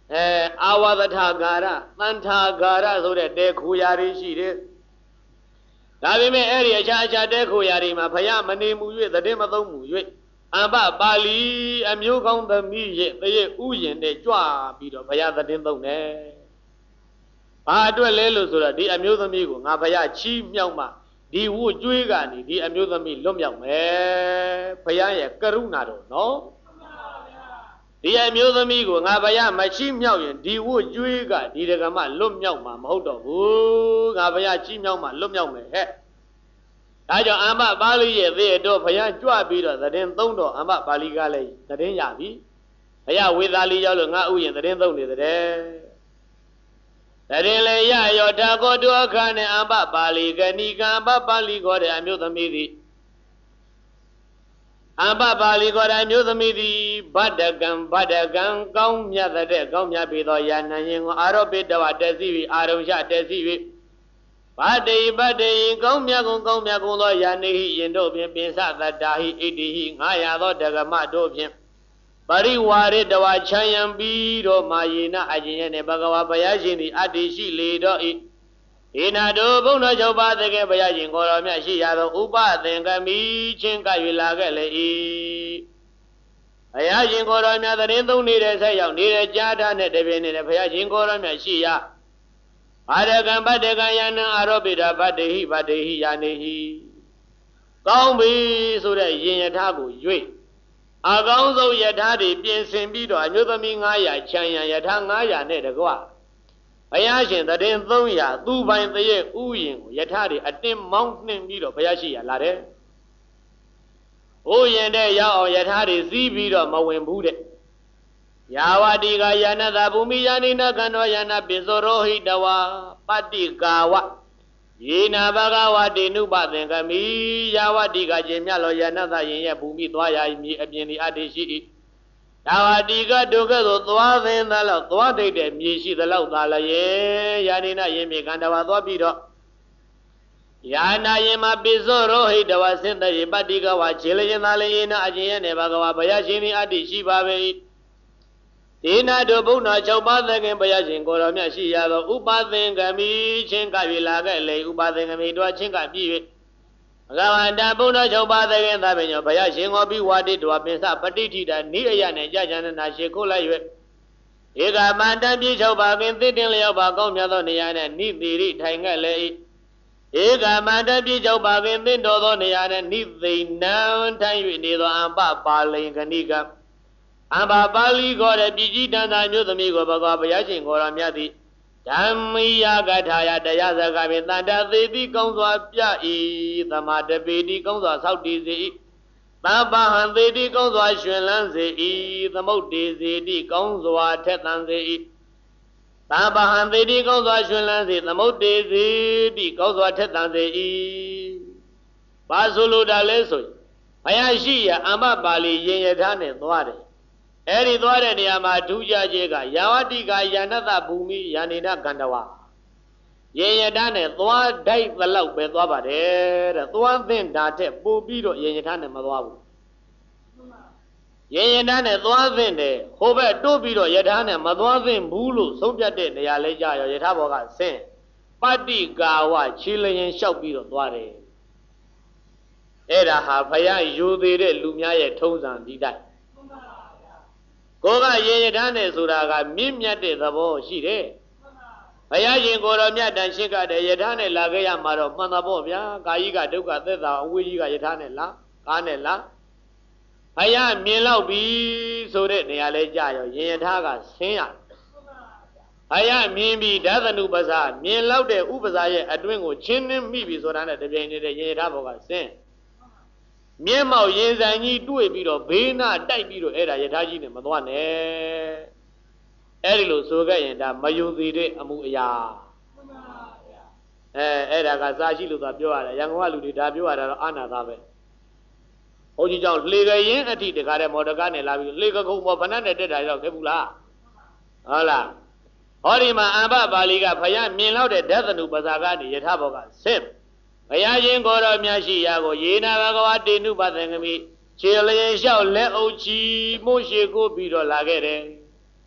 အာဝသထာဂါရသန္ထာဂါရဆိုတဲ့တဲခိုရာတွေရှိတယ်ဒါပေမဲ့အဲ့ဒီအခြားတဲခိုရာတွေမှာဘုရားမနေမှု၍သတိမသုံးမှု၍အမ္ပပါဠိအမျိုးကောင်းသမီးရဲ့တရေဥယျင်နဲ့ကြွပြီးတော့ဘုရားသတင်သုံးတယ်ဘာအတွက်လဲလို့ဆိုတော့ဒီအမျိုးသမီးကိုငါဘုရားချီးမြှောက်မှဒီဝတ်ကြွေးကနေဒီအမျိုးသမီးလွတ်မြောက်မယ်ဘုရားရဲ့ကရုဏာတော်နော်ဒီအမျိုးသမီးကိုငါဘုရားမချီးမြှောက်ရင်ဒီဝတ်ကြွေးကဒီတက္ကမလွတ်မြောက်မှာမဟုတ်တော့ဘူးငါဘုရားချီးမြှောက်မှလွတ်မြောက်မယ်ဟဲ့ဒါကြောင့်အမ္ပပါဠိရဲ့သေတော်ဘုရားကြွပြီးတော့သတင်းသုံးတော်အမ္ပပါဠိကလည်းသတင်းရပြီဘုရားဝေသာလီရောက်လို့ငါဥယျာဉ်သတင်းသုံးနေတဲ့သတင်းလေရရောဓာကောတုအခါနဲ့အမ္ပပါဠိကဏီကအမ္ပပါဠိခေါ်တဲ့အမျိုးသမီးသည်အမ္ပပါဠိခေါ်တဲ့အမျိုးသမီးသည်ဗတ္တကံကောင်းမြတ်တဲ့ကောင်းမြတ်ပြီးသောယာနံရင်ကိုအာရောပိတဝတက်စီပြီးအာရုံရှတက်စီပြီးဗတ္တေကောင်းမြတ်ကုန်သောယာနေဟိယင်တို့ဖြင့်ပင်စသတ္တာဟိဣတိဟိ900သောတက္ကမတို့ဖြင့်ပရိဝါရိတဝချမ်းယံပြီးတော့မာယေနအကျဉ်ရဲ့ဘဂဝါဘုရားရှင်သည်အတ္တိရှိလေတော့ဤဧနာတို့ဘုန်းတော်၆ပါးတကယ်ဘုရားရှင်ကိုယ်တော်မြတ်ရှိရသောဥပသင်္ကမိချင်းကပ်၍လာခဲ့လေ၏ဘုရားရှင်ကိုယ်တော်မြတ်သတင်းသုံးနေတဲ့ဆက်ရောက်နေတဲ့ကြားထားတဲ့တပည့်နေတဲ့ဘုရားရှင်ကိုယ်တော်မြတ်ရှိရဘာဒကံဗတ္တကံယနံအာရောပိတာဗတ္တေဟိယာနေဟိကောင်းပြီဆိုတဲ့ယင်ယထာကို၍အကောင်းဆုံးယထာတွေပြင်ဆင်ပြီးတော့အမျိုးသမီး900ချမ်းရန်ယထာ900နဲ့တကွဘုရားရှင်တည်300သူပိုင်တရဲ့ဥယျင်ကိုယထာတွေအတင်းမောင်းနှင်ပြီးတော့ဘုရားရှိရလာတယ်ဥယျင်တဲ့ရောက်အောင်ယထာတွေစီးပြီးတော့မဝင်ဘူးတဲ့ယာဝတိကယနသဘူမိယာနိနကန္တောယနပိစောရောဟိတဝပတ္တိကာဝယေနဘဂဝတိနုပသင်္ကမိယာဝတိကကျင်မြလောယနသယင်ရဲ့ဘူမိသွားရာမြေအပြင်ဒီအတ္တိရှိ၏ယာဝတိကဒုက္ခသို့သွားသင်သလောက်သွားထိတ်တဲ့မြေရှိသလောက်သာလည်းယာနိနယင်မြေကန္တဝသွားပြီးတော့ယာနာယင်မှာပိစောရောဟိတဝစင်တရေပတ္တိကဝခြေလျင်သာလည်းယေနအကျင်ရဲ့နေဘဂဝဘုရားရှင်သည်အတ္တိရှိပါပေ၏ဒေနာတို့ဘုန်းတော်၆ပါးသခင်ဘုရားရှင်ကိုယ်တော်မြတ်ရှိရသောဥပသင်္ကမိချင်းကပ်၍လာခဲ့လေဥပသင်္ကမိတို့ချင်းကပ်ပြီး၍ဘဂဝန္တဘုန်းတော်၆ပါးသခင်သဗ္ဗညောဘုရားရှင်ကိုပြီးဝါတိတော်ပင်စပဋိဋ္ဌိတာနိအယနဲ့ကြာချမ်းနာရှေခုလိုက်၍ဧကမန္တပြေ၆ပါးခင်သစ်တင်လျောက်ပါကောင်းမြတ်သောနေရာနဲ့နိတိရိထိုင်ခဲ့လေ၏ဧကမန္တပြေ၆ပါးခင်သင့်တော်သောနေရာနဲ့နိသိဏံထိုင်၍နေသောအမ္ပပါလိန်ခဏိကအမ္ဘာပါဠိခေါ်တဲ့ပြည်ကြီးတန်တာမျိုးသမီးကိုဘဂဝါဘုရားရှင်ကိုယ်တော်မြတ်သည်ဓမ္မိယကထာယတရားစကားဖြင့်တန်တသေတိကောင်းစွာပြ၏သမာတပေတိကောင်းစွာဆောက်တည်စေ၏သဗ္ဗဟံသေတိကောင်းစွာရှင်လန်းစေ၏သမုတ်တေစေတိကောင်းစွာထက်သန်စေ၏သဗ္ဗဟံသေတိကောင်းစွာရှင်လန်းစေသမုတ်တေစေတိကောင်းစွာထက်သန်စေ၏ဘာဆိုလိုတာလဲဆိုရင်ဘုရားရှိရာအမ္ပပါဠိယင်ယထာနဲ့သွားတယ်အဲ့ဒီသွားတဲ့နေရာမှာထူးခြားခြင်းကယာဝတိကယာနတဘူမိယာနိနကန္တဝယင်ယထာနဲ့သွားတိုက်သလောက်ပဲသွားပါတယ်တဲ့သွားသင့်တာတဲ့ပို့ပြီးတော့ယင်ယထာနဲ့မသွားဘူးယင်ယထာနဲ့သွားသင့်တယ်ဟိုဘက်တိုးပြီးတော့ယထာနဲ့မသွားသင့်ဘူးလို့ဆုံးဖြတ်တဲ့နေရာလေးကြရောယထာဘောကဆင်းပတ္တိကာဝခြေလျင်လျှောက်ပြီးတော့သွားတယ်အဲ့ဒါဟာဘုရားယူသေးတဲ့လူများရဲ့ထုံးစံဒီတိုင်းကိုကရေရထားနဲ့ဆိုတာကမြင့်မြတ်တဲ့သဘောရှိတယ်ဘုရားရှင်ကိုယ်တော်မြတ်တန်ရှိကတဲ့ယထာနဲ့လာခဲ့ရမှာတော့မှန်တာပေါ့ဗျာကာယိကဒုက္ခသက်သာအဝိကြီးကယထာနဲ့လာကားနဲ့လာဘုရားမြင်လောက်ပြီဆိုတဲ့နေရာလဲကြာရောရေရထားကဆင်းရဘုရားမြင်ပြီးဓသနုပဇာမြင်လောက်တဲ့ဥပဇာရဲ့အတွင်းကိုချင်းနှင်းမိပြီဆိုတာနဲ့တပြိုင်တည်းရေရထားဘောကဆင်းမျက်မှောက်ရင်ဆိုင်ကြီးတွေ့ပြီးတော့ဘေးနာတိုက်ပြီးတော့အဲ့ဒါယထာကြီးနဲ့မသွားနဲ့အဲ့ဒီလိုဆိုခဲ့ရင်ဒါမယုံသေးတဲ့အမှုအရာအဲ့ဒါကစာရှိလို့သာပြောရတယ်ရန်ကုန်ကလူတွေဒါပြောရတာတော့အာနာသားပဲဘုန်းကြီးကြောင့်လေကရင်အထိတကားတဲ့မော်တော်ကားနဲ့လာပြီးလေကကုံပေါ်ဖဏနဲ့တက်တာရောက်ခဲ့ဘူးလားဟုတ်လားဟောဒီမှာအမ္ပပါဠိကဘုရားမြင်လောက်တဲ့ဓသနုပဇာကနေယထာဘောကဆင့်ဘုရားရှင်ကိုယ်တော်မြတ်ရှိရာကိုယေနာဘဂဝါတေနုပသင်္ကမိခြေလျင်လျှောက်လက်အုပ်ချီမို့ရှိကိုပြီးတော့လာခဲ့တယ်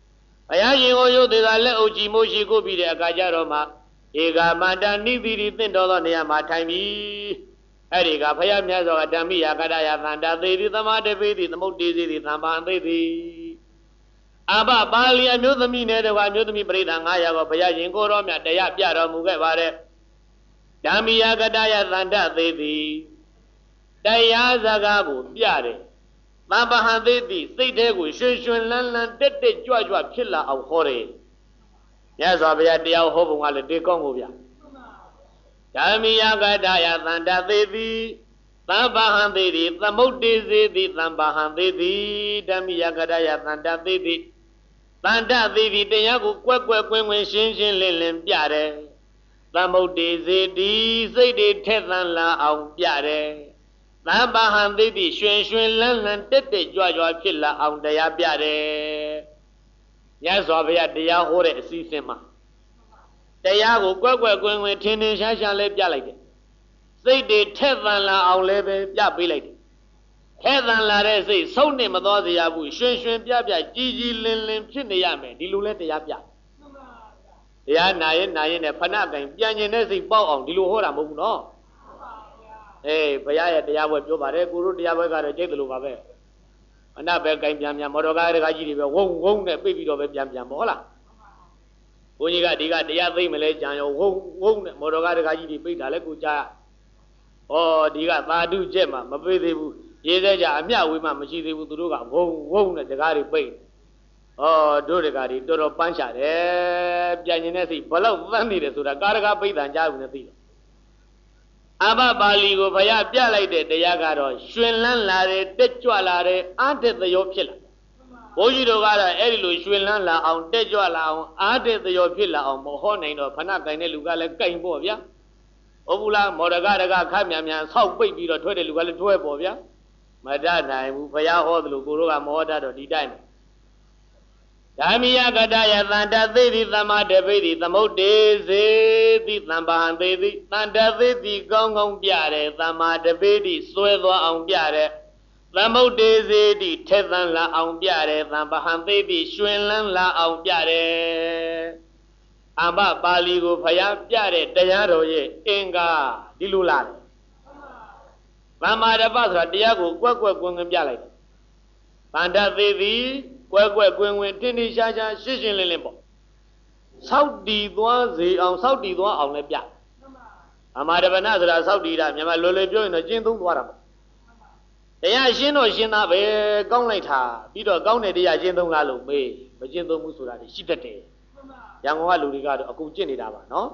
ဘုရားရှင်ကိုယုတ်သေးသာလက်အုပ်ကြည်မိုးရှိကိုပြီးတဲ့အခါကျတော့မှဧကမန္တနိတိတိသင့်တော်သောနေရာမှာထိုင်ပြီးအဲ့ဒီကဘုရားမြတ်စွာဘုရားဓမ္မိယကတယသန္တာသေတိသမာတပေတိသမုတ်တေစီတိသံပါအသိတိအဘပါဠိအမျိုးသမီးနဲ့တကွာမျိုးသမီးပရိသတ်900ကိုဘုရားရှင်ကိုတော်မြတ်တရားပြတော်မူခဲ့ပါတယ်ဓမ္မိယကတယသန္တာသေတိတရားစကားကိုပြတယ်သံပါဟံသေတိစိတ်ထဲကိုရွှင်ရွှင်လန်းလန်းတက်တက်ကြွကြွဖြစ်လာအောင်ဟောတယ်မြတ်စွာဘုရားတရားဟောပုံကလည်းတေကောင်းကိုဗျဓမ္မိယကတယသန္တာသေတိသံပါဟံသေတိသမုတ်တေစေတိသံပါဟံသေတိဓမ္မိယကတယသန္တာသေတိသန္တာသေတိတရားကိုကွက်ကွက်ကွင်းကွင်းရှင်းရှင်းလင်းလင်းပြတယ်သမုတ်တေစေတိစိတ်တွေထက်သန်လာအောင်ပြတယ်သံပါဟံသေတိရွှင်ရွှင်လန်းလန်းတက်တက်ကြွကြွဖြစ်လာအောင်တရားပြတယ်မြတ်စွာဘုရားတရားဟောတဲ့အစီအစဉ်မှာတရားကိုကွက်ကွက်ကွင်းကွင်းထင်ထင်ရှားရှားလေးပြလိုက်တယ်စိတ်တွေထက်သန်လာအောင်လည်းပဲပြပေးလိုက်တယ်ထက်သန်လာတဲ့စိတ်ဆုံးနေမသွားစေရဘူးရွှင်ရွှင်ပြပြကြည်ကြည်လင်းလင်းဖြစ်နေရမယ်ဒီလိုလဲတရားပြတရားနာရင်နဲ့ဖဏကင်ပြန်ကျင်တဲ့စိတ်ပေါက်အောင်ဒီလိုဟောတာမဟုတ်ဘူးနော်အေးဘုရားရဲ့တရားပွဲပြောပါတယ်ကိုတို့တရားပွဲကတော့ကျိတ်တယ်လို့ပါပဲဖဏပဲကင်ပြန်မော်တော်ကားတကားကြီးတွေပဲဝုန်းနဲ့ပြိတ်ပြီးတော့ပဲပြန်ပေါ့ဟုတ်လားဘုန်းကြီးကဒီကတရားသိမ့်မလဲကြံရောဝုန်းနဲ့မော်တော်ကားတကားကြီးတွေပြိတ်တာလဲကိုကြားဩဒီကသာဓုကျက်မှာမပြိတ်သေးဘူးရေးသေးကြအမြဝေးမှမရှိသေးဘူးသူတို့ကဝုန်းနဲ့တကားတွေပြိတ်ဩတို့တကားတွေတော်တော်ပန်းချတယ်ပြန်ကျင်တဲ့စိတ်ဘလောက်သန်းနေတယ်ဆိုတာကာရကပိဋ္ဌာန်ကြားဘူးနဲ့သိတယ်အဘပါဠိကိုဘုရားပြလိုက်တဲ့တရားကတော့ရွှင်လန်းလာတယ်တက်ကြွလာတယ်အားတက်သရောဖြစ်လာဘုန်းကြီးတို့ကတော့အဲ့ဒီလိုရွှင်လန်းလာအောင်တက်ကြွလာအောင်အားတက်သရောဖြစ်လာအောင်မဟောနိုင်တော့ဖဏကင်တဲ့လူကလည်းကင်ပေါ့ဗျာဟုတ်ဘူးလားမော်ဒကတကခတ်မြန်ဆောက်ပိတ်ပြီးတော့ထွက်တဲ့လူကလည်းတွဲပေါ့ဗျာမတတ်နိုင်ဘူးဘုရားဟောသလိုကိုတို့ကမဟောတတ်တော့ဒီတိုင်းဓမ္မိယကတယသန္တာသေတိသမ္မာတပိတိသမုတ်တေစေတိသံပါဟံသေတိသန္တာသေတိကောင်းကောင်းပြတယ်သမ္မာတပိတိစွဲသွားအောင်ပြတယ်သမုတ်တေစေတိထဲသန်လာအောင်ပြတယ်သံပါဟံသေတိရွှင်လန်းလာအောင်ပြတယ်အဘပါဠိကိုဖယားပြတဲ့တရားတော်ရဲ့အင်္ဂါဒီလိုလာတယ်သမ္မာတပ္ပဆိုတာတရားကိုကွက်ကွက်ကွင်းကွင်းပြလိုက်တယ်သန္တာသေတိကွက်ကွက်ကွင်းကွင်းတင်းတင်းရှားရှားရှင်းရှင်းလင်းလင်းပေါ့စောက်တည်သွားစေအောင်စောက်တည်သွားအောင်လည်းပြအမာဒပနဆိုတာစောက်တည်တာမြန်မာလွယ်လွယ်ပြောရင်တော့ကျင်းသုံးသွားတာပေါ့တရားရှင်းတော့ရှင်းသားပဲကောင်းလိုက်တာပြီးတော့ကောင်းတဲ့တရားရှင်းသုံးလားလို့မေးမရှင်းသုံးဘူးဆိုတာရှိတတ်တယ်ရန်ကုန်ကလူတွေကတော့အကုန်ကျင့်နေတာပါနော်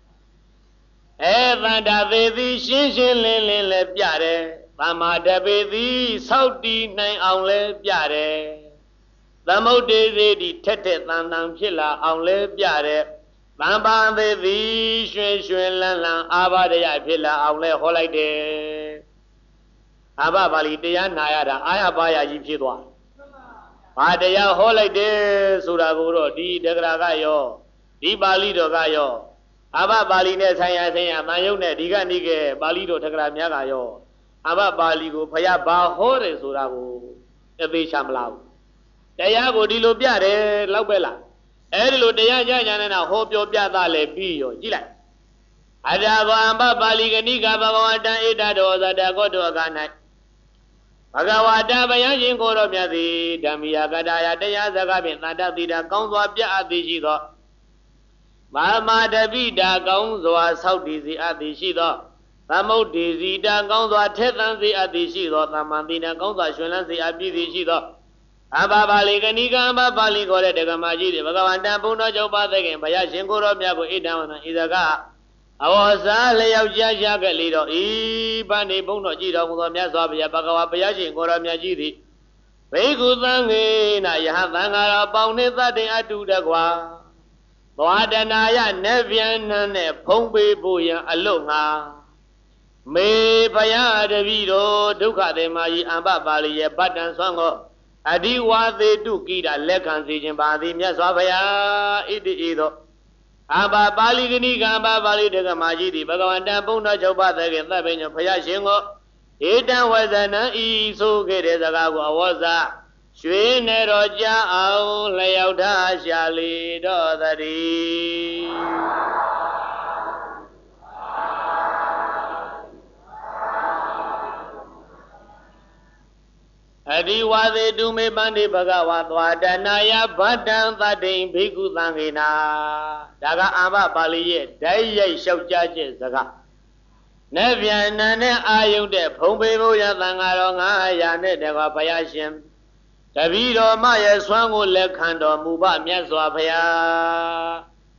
သန္တာသေသည်ရှင်းရှင်းလင်းလင်းလည်းပြတယ်သမ္မာတပေသည်စောက်တည်နိုင်အောင်လည်းပြတယ်သမုတ်တေစေတိထက်ထက်တန်တန်ဖြစ်လာအောင်လဲပြတယ်သံပါသေသည်ရွှင်ရွှင်လန်းလန်းအာဘဒယဖြစ်လာအောင်လဲဟောလိုက်တယ်အာဘပါဠိတရားနာရတာအာရပါရကြီးဖြစ်သွားဘာတရားဟောလိုက်တယ်ဆိုတာကိုတော့ဒီတက္ကရာကရောဒီပါဠိတော်ကရောအာဘပါဠိနဲ့ဆိုင်ရာတန်ရုပ်နဲ့ဒီကနိကေပါဠိတော်တက္ကရာများကရောအာဘပါဠိကိုဘုရားဘာဟောတယ်ဆိုတာကိုအသေးချမလားဘူးတရားကိုဒီလိုပြတယ်လောက်ပဲလားအဲ့ဒီလိုတရားကြညာနေတာဟောပြောပြသလဲပြီးရောကြည့်လိုက်အတာဘောအမ္ပပါဠိကဏိကဘဂဝတံဣဒတောသတ္တကောတောက၌ဘဂဝတာဘယံရှင်ကိုတော်မြတ်သည်ဓမ္မိယကတယတရားစကားဖြင့်သတ္တတိတာကောင်းစွာပြအပ်သည်ရှိသောမာမတပိတာကောင်းစွာဆောက်တည်စေအပ်သည်ရှိသောသမုတ်တေစီတာကောင်းစွာထက်သန်စေအပ်သည်ရှိသောသမ္မာတိတာကောင်းစွာရှင်လန်းစေအပ်သည်ရှိသောအဘပါဠိကဏိကအဘပါဠိခေါ်တဲ့ဒကမာကြီးတွေဘဂဝန္တဘုံတော်ကျော်ပါသက်ခင်ဘုရားရှင်ကိုတော်မြတ်ကိုဣဒံဝန္တဣဇကအဝေါ်စားလျောက်ကြားရှားခဲ့လေတော့ဤပန်းနေဘုံတော်ကြည်တော်မူသောမြတ်စွာဘုရားဘဂဝါဘုရားရှင်ကိုတော်မြတ်ကြီးသည်ဘေကုသံဃေနယဟသံဃာတော်ပေါင်းနှင့်သတ္တင်အတုတကွာသွားတနာယနဗ္ဗယနံနဲ့ဖုံးပေးဖို့ရန်အလုတ်ငါမေဘုရားတပည့်တော်ဒုက္ခသေမာကြီးအမ္ပပါဠိရဲ့ဗတ္တံဆွမ်းကိုအဓိဝါသေတုကိတာလက်ခံစေခြင်းပါသည်မြတ်စွာဘုရားဣတိဤသို့အဘပါဠိကဏိကအဘပါဠိတက္ကမကြီးသည်ဘဂဝန္တဘုံတော်ချုပ်ပါသခင်သဗ္ဗညဘုရားရှင်ကိုဧတံဝဇနံဤဆိုခဲ့တဲ့စကားကိုအဝေါ်စာရွှေနဲ့တော့ကြအောင်လျောက်ထားရှာလေတော့တည်းအဒီဝါသေတုမေပန္တိဘဂဝါသွားတနာယဗတ္တံသတ္တိဘိက္ခုသံဃေနာဒါကအာမပါဠိရဲ့ဓာတ်ရိုက်လျှောက်ကြားခြင်းစကားနဲ့ပြန်နန်းနဲ့အာယုတ်တဲ့ဖုံပေဘုရားသံဃာတော်900နဲ့တကွာဘုရားရှင်တပည့်တော်မရဲ့ဆွမ်းကိုလက်ခံတော်မူပါမြတ်စွာဘုရား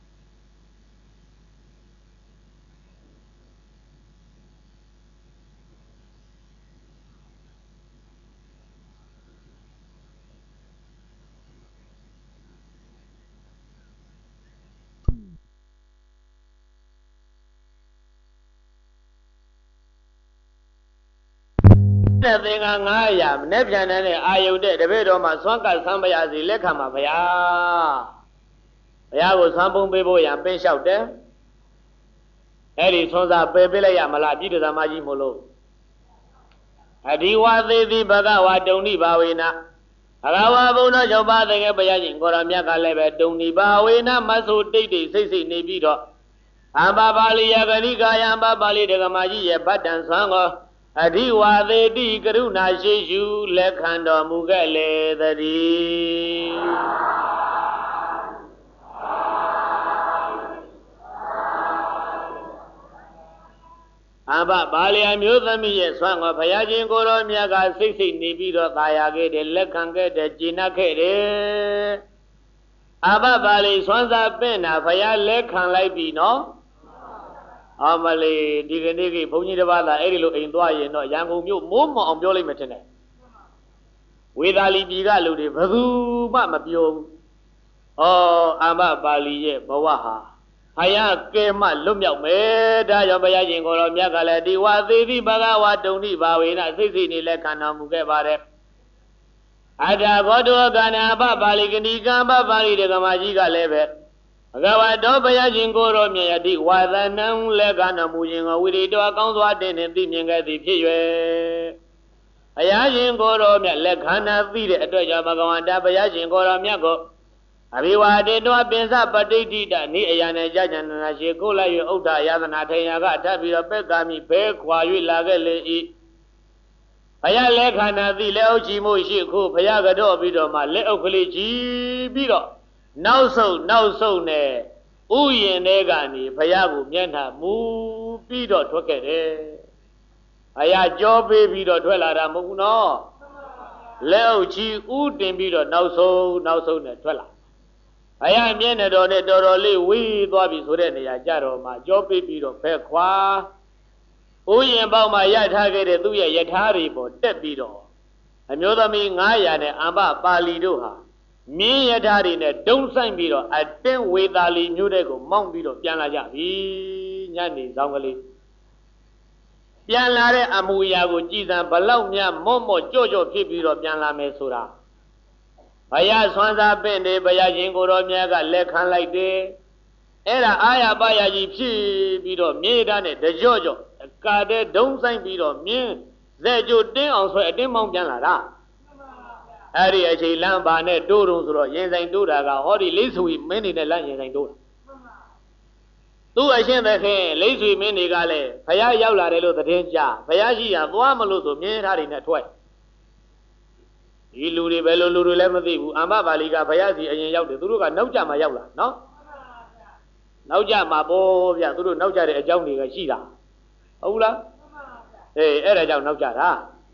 တဲ့သင်္က900မနေ့ပြန်တဲ့အာယုတ်တဲ့တပည့်တော်မှာဆွမ်းကဆမ်းပါရစီလက်ခံပါဗျာဘုရားကိုဆွမ်းပုံပေးဖို့ရပင်းလျှောက်တယ်အဲ့ဒီဆွမ်းစားပယ်ပေးလိုက်ရမလားပြည်တော်သမကြီးမို့လို့အဒီဝသေတိဘဂဝါတုံဏိဘာဝေနဘဂဝါဘုန်းတော်၆ပါးတကယ်ဘုရားရှင်ကိုရောမြတ်ကလည်းပဲတုံဏိဘာဝေနမဆုတိတ်တိတ်စိတ်စိတ်နေပြီးတော့အမ္ပပါဠိယဂရိကာယအမ္ပပါဠိဒကမကြီးရဲ့ဗတ္တံဆွမ်းကိုအဓိဝါသေတိကရုဏာရှိရှုလက်ခံတော်မူခဲ့လေသတည်းအမ္ပပါဠိအမျိုးသမီးရဲ့ဆွမ်းကိုဘုရားရှင်ကိုရောမြတ်ကစိတ်စိတ်နေပြီးတော့သာယာခဲ့တယ်လက်ခံခဲ့တယ်ကျင့်နှက်ခဲ့တယ်အမ္ပပါဠိဆွမ်းစားပင့်တာဘုရားလက်ခံလိုက်ပြီနော်အမလေးဒီကနေ့ကဘုန်းကြီးတစ်ပါးသာအဲ့ဒီလိုအိမ်သွားရင်တော့ရန်ကုန်မြို့မိုးမောင်အောင်ပြောလိုက်မှထင်တယ်ဝေသာလီပြည်ကလူတွေဘယ်သူမှမပြောဘူးဩအာမပါဠိရဲ့ဘဝဟာဟာယကဲမှလွတ်မြောက်မယ်ဒါကြောင့်ဘုရားရှင်ကိုတော်မြတ်ကလည်းဒီဝါသေတိဘဂဝါတုံဏိဘာဝေနစိတ်စိတ်နေလက်ခံတော်မူခဲ့ပါတယ်အထာဘောတောကနာဘပါဠိကဏီကံဘပါဠိဒကမကြီးကလည်းပဲဘဂဝါတော်ဘုရားရှင်ကိုယ်တော်မြတ်ယတိဝါသနံလက်ခံတော်မူခြင်းကိုဝိရိတောကောင်းစွာတင်သိမြင်ခဲ့သည်ဖြစ်၍ဘုရားရှင်ကိုယ်တော်မြတ်လက်ခံနာသိတဲ့အတွက်ကြောင့်ဘဂဝန္တဘုရားရှင်ကိုယ်တော်မြတ်ကိုအဘိဝါဒေတောပင်စပဋိဋ္ဌိတနိအယံနဲ့ကြာဉာဏနာရှိကိုလိုက်၍ဥဒ္ဒယသနာထေယကထပ်ပြီးတော့ပက္ကာမိဘဲခွာ၍လာခဲ့လေ၏ဘုရားလက်ခံနာသိလက်အုပ်ချီမှုရှိခုဘုရားကတော့ပြီးတော့မှလက်အုပ်ကလေးကြည့်ပြီးတော့နောက်ဆုံးနဲ့ဥယျင်ထဲကနေဘုရားကိုမျက်နှာမူပြီးတော့ထွက်ခဲ့တယ်။ဘုရားကြောပေးပြီးတော့ထွက်လာတာမဟုတ်ဘူးနော်။လက်အုပ်ချီဥတင်ပြီးတော့နောက်ဆုံးနဲ့ထွက်လာ။ဘုရားမျက်နှာတော်နဲ့တော်တော်လေးဝေးသွားပြီဆိုတဲ့နေရာကြတော့မှကြောပေးပြီးတော့ဖက်ခွာဥယျင်ပေါက်မှာရထားခဲ့တဲ့သူ့ရဲ့ယထာတွေပေါ်တက်ပြီးတော့အမျိုးသမီး900နဲ့အမ္ပပါဠိတို့ဟာမြင်းရထားတွေနဲ့ဒုံဆိုင်ပြီးတော့အတင်းဝေသာလီမျိုးတဲ့ကိုမောင်းပြီးတော့ပြန်လာကြပြီညနေဆောင်ကလေးပြန်လာတဲ့အမူအရာကိုကြည်စံဘလောက်များမော့ကြော့ဖြစ်ပြီးတော့ပြန်လာမယ်ဆိုတာဘုရားဆွမ်းစားပင့်တယ်ဘုရားရှင်ကိုယ်တော်မြတ်ကလက်ခံလိုက်တယ်အဲ့ဒါအာရပါရကြီးဖြစ်ပြီးတော့မြေသားနဲ့တကြော့ကာတဲ့ဒုံဆိုင်ပြီးတော့မြင်းဇက်ကျိုတင်းအောင်ဆွဲအတင်းမောင်းပြန်လာတာအဲ့ဒီအချိန်လမ်းပါနဲ့တိုးတုံဆိုတော့ရင်ဆိုင်တိုးတာကဟောဒီလိမ့်ဆွေမင်းနေနဲ့လမ်းရင်ဆိုင်တိုးတာသူ့အရှင်သခင်လိမ့်ဆွေမင်းတွေကလည်းဘုရားရောက်လာတယ်လို့သတင်းကြားဘုရားရှိရာသွားမလို့ဆိုမြင်းထားတွေနဲ့ထွက်ဒီလူတွေပဲလို့လူတွေလည်းမသိဘူးအမ္ပပါဠိကဘုရားစီအရင်ရောက်တယ်သူတို့ကနောက်ကြမှာရောက်လာနော်နောက်ကြမှာပေါ့ဗျသူတို့နောက်ကြတဲ့အကြောင်းတွေကရှိတာဟုတ်လားအေးအဲ့ဒါကြောင့်နောက်ကြတာ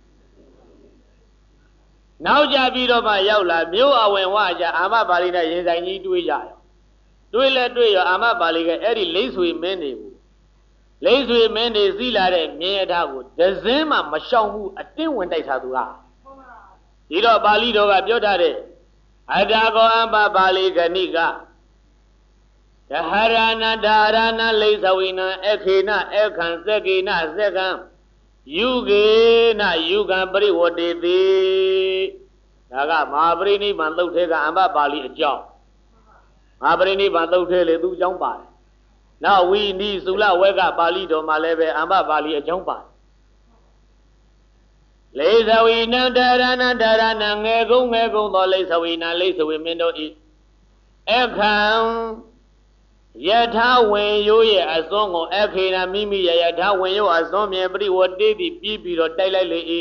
နောက်ကြပြီးတော့မှရောက်လာမြို့အဝင်ဝကြအာမပါဠိနဲ့ရင်ဆိုင်ကြီးတွေးကြရောတွေးရောအာမပါဠိကအဲ့ဒီလိမ့်ဆွေမင်းတွေဘူးလိမ့်ဆွေမင်းတွေစီးလာတဲ့မြင်းရထားကိုဒဇင်းမှမရှောင်ဘူးအတင်းဝင်တိုက်ထားသူကဒီတော့ပါဠိတော်ကပြောထားတဲ့အတာကောအမ္ပပါဠိဂဏိကဒဟရဏဒါရဏလိသဝိနံအခေနအခံသက္ကေနသက္ကံယုဂေနယုဂံပရိဝတေတိဒါကမဟာပရိနိဗ္ဗာန်သုတ်ထဲကအမ္ပပါဠိအကြောင်းမဟာပရိနိဗ္ဗာန်သုတ်ထဲလေသူအကြောင်းပါတယ်နောက်ဝိနိသုလဝဲကပါဠိတော်မှာလည်းပဲအမ္ပပါဠိအကြောင်းပါတယ်လေသဝိနံဒါရဏံဒါရဏံငယ်ကုန်းသောလေသဝိနံလေသဝိမင်းတို့ဤအခံယထာဝင်ရိုးရဲ့အစွန်းကိုအခေနာမိမိရဲ့ယထာဝင်ရိုးအစွန်းမြင်ပရိဝတေတိပြီးပြီးတော့တိုက်လိုက်လေ၏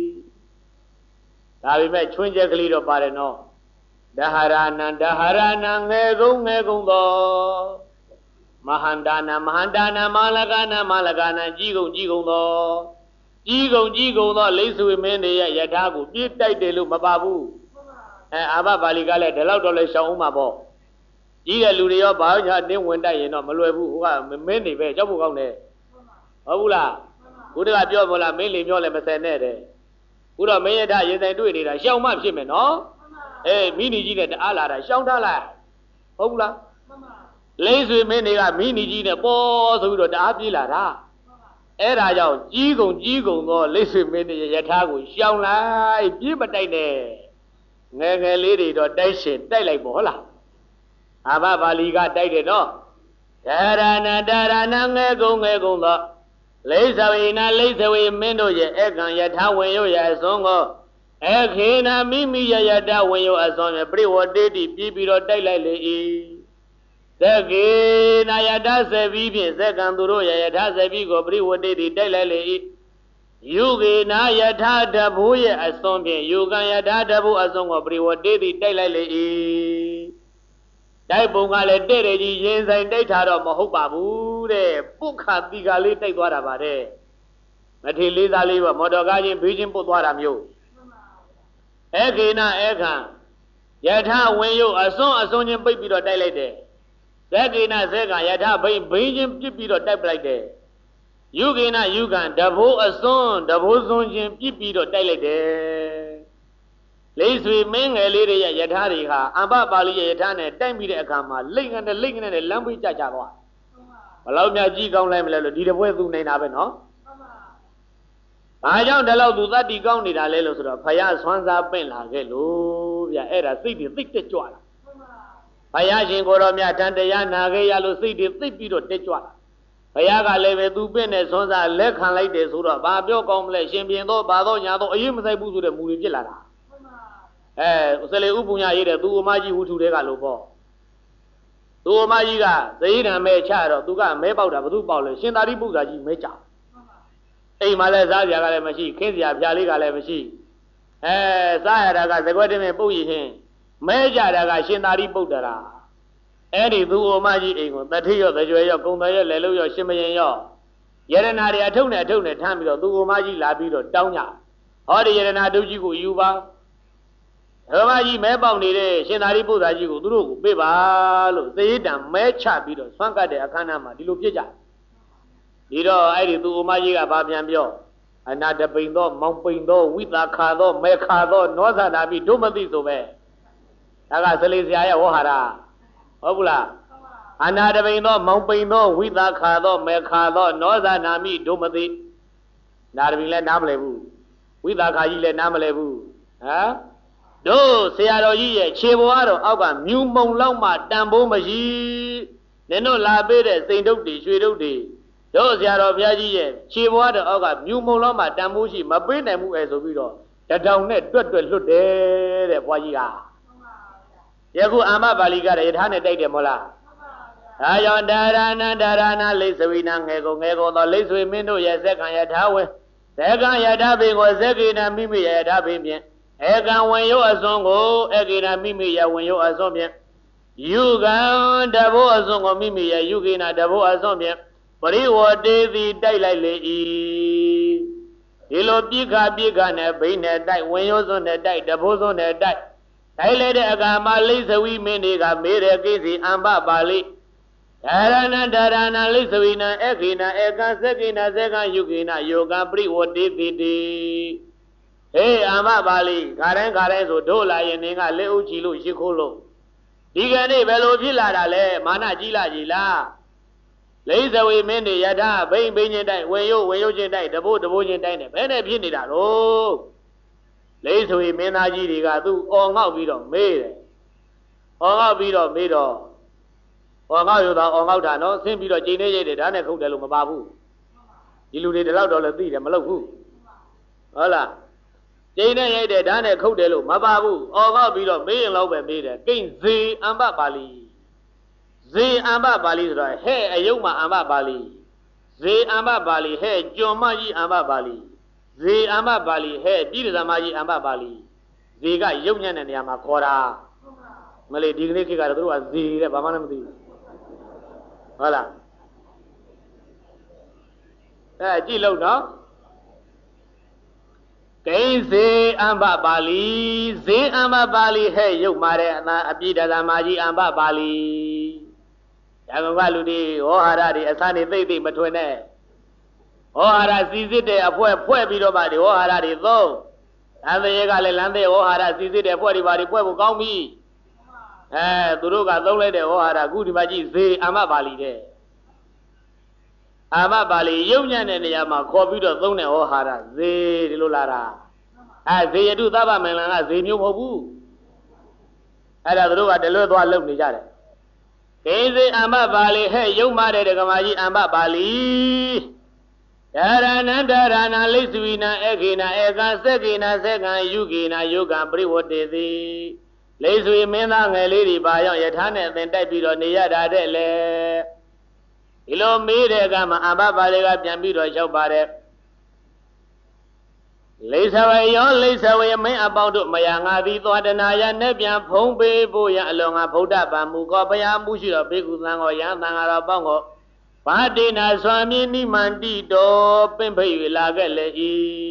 ဒါပေမဲ့ချွင်းချက်ကလေးတော့ပါတယ်နော်ဒဟရဏံငယ်ကုန်းသောမဟန္တာနာမာလကနာကြီးကုန်းသောလိစ္ဆွေမင်းတွေရဲ့ယထာကိုပြစ်တိုက်တယ်လို့မပါဘူးအာဘပါဠိကလည်းဒီလောက်တော့လဲရှောင်းအောင်ပါပေါ့ကြီးတဲ့လူတွေရောဘာလို့ညာတင်းဝင်တိုက်ရင်တော့မလွယ်ဘူးဟိုကမင်းတွေပဲကြောက်ဖို့ကောင်းတယ်ဟုတ်ဘူးလားဘုရားပြောမလားမင်းလေမျောလည်းမဆယ်နဲ့တဲ့ခုတော့မင်းယထာရင်ဆိုင်တွေ့နေတာရှောင်းမှဖြစ်မယ်နော်မိနီကြီးနဲ့တအားလာတာရှောင်းထားလိုက်ဟုတ်ဘူးလားလိစ္ဆွေမင်းတွေကမိနီကြီးနဲ့ပေါ်ဆိုပြီးတော့တအားပြေးလာတာအဲ့ဒါကြောင့်ကြီးကုံသောလိစ္ဆွေမင်းတွေယထာကိုရှောင်းလိုက်ပြေးမတိုက်နဲ့ငယ်လေးတွေတော့တိုက်ရှင်တိုက်လိုက်ပေါ့ဟုတ်လားအာဘပါဠိကတိုက်တယ်နော်ဒါရဏငယ်ကုန်းသောလိစ္ဆွေမင်းတို့ရဲ့အခံယထာဝင်ရိုးရဲ့အစွန်းကိုအခေနာမိမိယယထာဝင်ရိုးအစွန်းရဲ့ပရိဝတေတိပြီးပြီးတော့တိုက်လိုက်လေ၏သက္ကေနာယထာစေပြီးဖြင့်သက္ကံသူတို့ရဲ့ယထာစေပြီးကိုပရိဝတေတိတိုက်လိုက်လေ၏ယုကေနာယထာတဘိုးရဲ့အစွန်းဖြင့်ယုကံယထာတဘိုးအစွန်းကိုပရိဝတေတိတိုက်လိုက်လေ၏တိုက်ပုံကလည်းတဲ့တယ်ကြီးရင်ဆိုင်တိုက်ထားတော့မဟုတ်ပါဘူးတဲ့ပုခါတိကလေးတိုက်သွားတာပါတဲ့မထေလေးသားလေးပေါ့မော်တော်ကားချင်းဘေးချင်းပုတ်သွားတာမျိုးအခေနာအခံယထာဝင်ရုပ်အစွန်းချင်းပိတ်ပြီးတော့တိုက်လိုက်တယ်ဇက္ကေနဇက္ကယထာဘိန်းချင်းပြစ်ပြီးတော့တိုက်ပလိုက်တယ်ယုကေနယုကံတဘိုးအစွန်းချင်းပြစ်ပြီးတော့တိုက်လိုက်တယ်လိစ္ဆွေမင်းငယ်လေးတွေရဲ့ယထာတွေဟာအမ္ပပါဠိရဲ့ယထာနဲ့တိုက်ပြီးတဲ့အခါမှာလိမ့်ငနဲ့လမ်းပိတ်ကြသွားဘလောက်များကြီးကောင်းလိုက်မလဲလို့ဒီတပွဲသူနေတာပဲနော်ဘာကြောင့်ဒီလောက်သူသတ္တိကောင်းနေတာလဲလို့ဆိုတော့ဖယားဆွမ်းစားပင့်လာခဲ့လို့ဗျအဲ့ဒါစိတ်တွေသိတက်ကြွလာဘုရားရှင်ကိုတော်မြတ်တန်တရားနာခဲ့ရလို့စိတ်တွေသိပြီးတော့တက်ကြွလာဘုရားကလည်းပဲသူပင့်တဲ့ဆွမ်းစားလက်ခံလိုက်တယ်ဆိုတော့ဘာပြောကောင်းမလဲရှင်ပြင်တော့ဘာတော့ညာတော့အရေးမဆိုင်ဘူးဆိုတဲ့မူတွေဖြစ်လာတာဆလေဥပုညရေးတဲ့သူအမကြီးဝုထုတွေကလို့ပေါ့သူအမကြီးကသတိဓာမဲချတော့သူကမဲပေါက်တာဘသူပေါက်လဲရှင်သာရိပုတ္တရာကြီးမဲချအိမ်မှာလည်းစားစရာကလည်းမရှိခင်းစရာဖြာလေးကလည်းမရှိစားရတာကသကွက်တင်မဲ့ပုတ်ရည်မဲကြတာကရှင်သာရိပုတ္တရာအဲ့ဒီသူအမကြီးအိမ်ကိုတတိရောသကြွယ်ရောကုံတယ်ရောလဲလို့ရောရှင်မရင်ရောယရနာတွေအထုပ်နဲ့ထမ်းပြီးတော့သူအမကြီးလာပြီးတော့တောင်းကြဟောဒီယရနာဒုကြီးကိုယူပါဓမ္မကြီးမဲပေါက်နေတဲ့ရှင်သာရိပုတ္တရာကြီးကိုသူတို့ကိုပေးပါလို့သေတံမဲချပြီးတော့ဆွမ်းကတ်တဲ့အခမ်းအနားမှာဒီလိုပြစ်ကြဒီတော့အဲ့ဒီသူအမကြီးကဘာပြန်ပြောအနာတပိန်သောမောင်ပိန်သောဝိတာခါသောမဲခါသောနောဇာနာပိဒုမသိဆိုပဲဒါကစလေဆရာရဲ့ဝဟဟာရဟုတ်ဘူးလားအနာတပိန်သောမောင်ပိန်သောဝိတာခါသောမဲခါသောနောဇာနာမိဒုမသိနာတပိန်လည်းနားမလဲဘူးဝိတာခါကြီးလည်းနားမလဲဘူးတို့ဆရာတော်ကြီးရဲ့ခြေပေါ်ကတော့အောက်ကမြူမုံလောက်မှတန်ဖိုးမရှိနင်တို့လာပေးတဲ့စိန်တုတ်တွေရွှေတုတ်တွေတို့ဆရာတော်ဘုရားကြီးရဲ့ခြေပေါ်ကတော့အောက်ကမြူမုံလောက်မှတန်ဖိုးရှိမပေးနိုင်ဘူးဆိုပြီးတော့တထောင်နဲ့တွတ်လွတ်တယ်တဲ့ဘွားကြီးကယခုအာမပါဠိကရထားနဲ့တိုက်တယ်မဟုတ်လားဒါကြောင့်ဒါရဏလိစ္ဆွေနာငယ်ကုန်သောလိစ္ဆွေမင်းတို့ရဲ့ဇက္ကံယထာဝေဇက္ကံယထာဘိကိုဇက္ကေနမိမိယထာဘိဖြင့်ဧကံဝင်ရုပ်အစွန်းကိုဧကေနမိမိယဝင်ရုပ်အစွန်းဖြင့်ယုကံတဘိုးအစွန်းကိုမိမိယယုကေနတဘိုးအစွန်းဖြင့်ပရိဝတေသည်တိုက်လိုက်လေ၏ဒီလိုပြိခနဲ့ဘိနဲ့တိုက်ဝင်ရုပ်စွန်းနဲ့တိုက်တဘိုးစွန်းနဲ့တိုက်လိုက်တဲ့အခါမှာလိစ္ဆဝိမင်းတွေကမေးတဲ့ကိစ္စအမ္ပပါဠိဒါရဏလိစ္ဆဝိနံဧကေနဧကံသက္ကေနသက္ကံယုကေနယောကံပရိဝတေတိဟေးအာမပါဠိခါတိုင်းဆိုတို့လာရင်နင်ကလက်ဥချီလို့ရှိခိုးလို့ဒီကနေ့ဘယ်လိုဖြစ်လာတာလဲမာနကြီးလာကြီးလားလိစ္ဆဝိမင်းတွေယထာဘိန်းချင်းတိုက်ဝင်ရုပ်ချင်းတိုက်တဘိုးချင်းတိုက်နေဘယ်နဲ့ဖြစ်နေတာတော့လိစ္ဆဝိမင်းသားကြီးတွေကသူ့အော်ငေါက်ပြီးတော့မေးတယ်အော်ငေါက်ပြီးတော့မေးတော့အော်ငေါက်ရတာအော်ငေါက်တာနော်ဆင်းပြီးတော့ကျိန်နေရိုက်တယ်ဒါနဲ့ခုတ်တယ်လို့မပါဘူးဒီလူတွေဒီလောက်တော့လည်းသိတယ်မလုပ်ဘူးဟုတ်လားကျိန်းနဲ့ရိုက်တဲ့ဓာတ်နဲ့ခုတ်တယ်လို့မပါဘူးအော်ကောက်ပြီးတော့မေးရင်လောက်ပဲမေးတယ်ကိဉ္စေအမ္ပပါဠိဇေအမ္ပပါဠိဆိုတော့ဟဲ့အယုံမှာအမ္ပပါဠိဇေအမ္ပပါဠိဟဲ့ကျွန်မကြီးအမ္ပပါဠိဇေအမ္ပပါဠိဟဲ့ပြည်သမကြီးအမ္ပပါဠိဇေကယုံညံ့တဲ့နေရာမှာခေါ်တာမလေးဒီကနေ့ခေတ်ကတော့သူတို့ကဇေတဲ့ဘာမှလည်းမသိဘူးဟုတ်လားကြည့်လို့နော်ကိဉ္စေအမ္ပပါဠိဇေအမ္ပပါဠိဟဲ့ယုံမာတဲ့အပြည်သမကြီးအမ္ပပါဠိဒါကလူတွေဟောဟာရတွေအစနေသိမထွင်နဲ့ဟောဟာရစီစစ်တဲ့အဖွဲဖွဲ့ပြီးတော့မှဒီဟောဟာရတွေသုံးလမ်းသေးကလည်းလမ်းသေးဟောဟာရစီစစ်တဲ့ဖွဲ့တွေပါတွေဖွဲ့ဖို့ကောင်းပြီသူတို့ကသုံးလိုက်တဲ့ဟောဟာရခုဒီမှာကြည့်ဇေအမ္ပပါဠိတဲ့အာမပါဠိယုံညံ့တဲ့နေရာမှာခေါ်ပြီးတော့သုံးတဲ့ဟောဟာရဇေဒီလိုလာတာဇေယတုသဗ္ဗမင်္ဂလကဇေမျိုးမဟုတ်ဘူးအဲ့ဒါတို့ကတလွတ်သွားလုပ်နေကြတယ်ကိဉ္စေအမ္ပပါဠိဟဲ့ယုံမာတဲ့ဒကမာကြီးအမ္ပပါဠိဒါရဏံဒါရဏလိစ္ဝိနံဧခေနဧကံစက္ကေနစက္ကံယုကေနယုကံပရိဝတ္တေတိလိစ္ဝိမင်းသားငယ်လေးတွေပါရောက်ယထာနဲ့အသင်တိုက်ပြီးတော့နေရတာတဲ့လေဒီလိုမေးတဲ့အခါမှာအမ္ပပါဠိကပြန်ပြီးတော့လျှောက်ပါတယ်လိစ္ဆဝေယောလိစ္ဆဝေမင်းအပေါင်းတို့မယာငါသည်သွားတနာယနဲ့ပြန်ဖုံးပေးဖို့ရအလွန်ငါဗုဒ္ဓဗာမူကောဘုရားမှုရှိတော်ဘေကုသံကိုယံသံဃာတော်ပေါင်းကိုဘာတိနာစွာမြင်းနိမန္တိတော်ပင့်ဖိတ်၍လာခဲ့လေ၏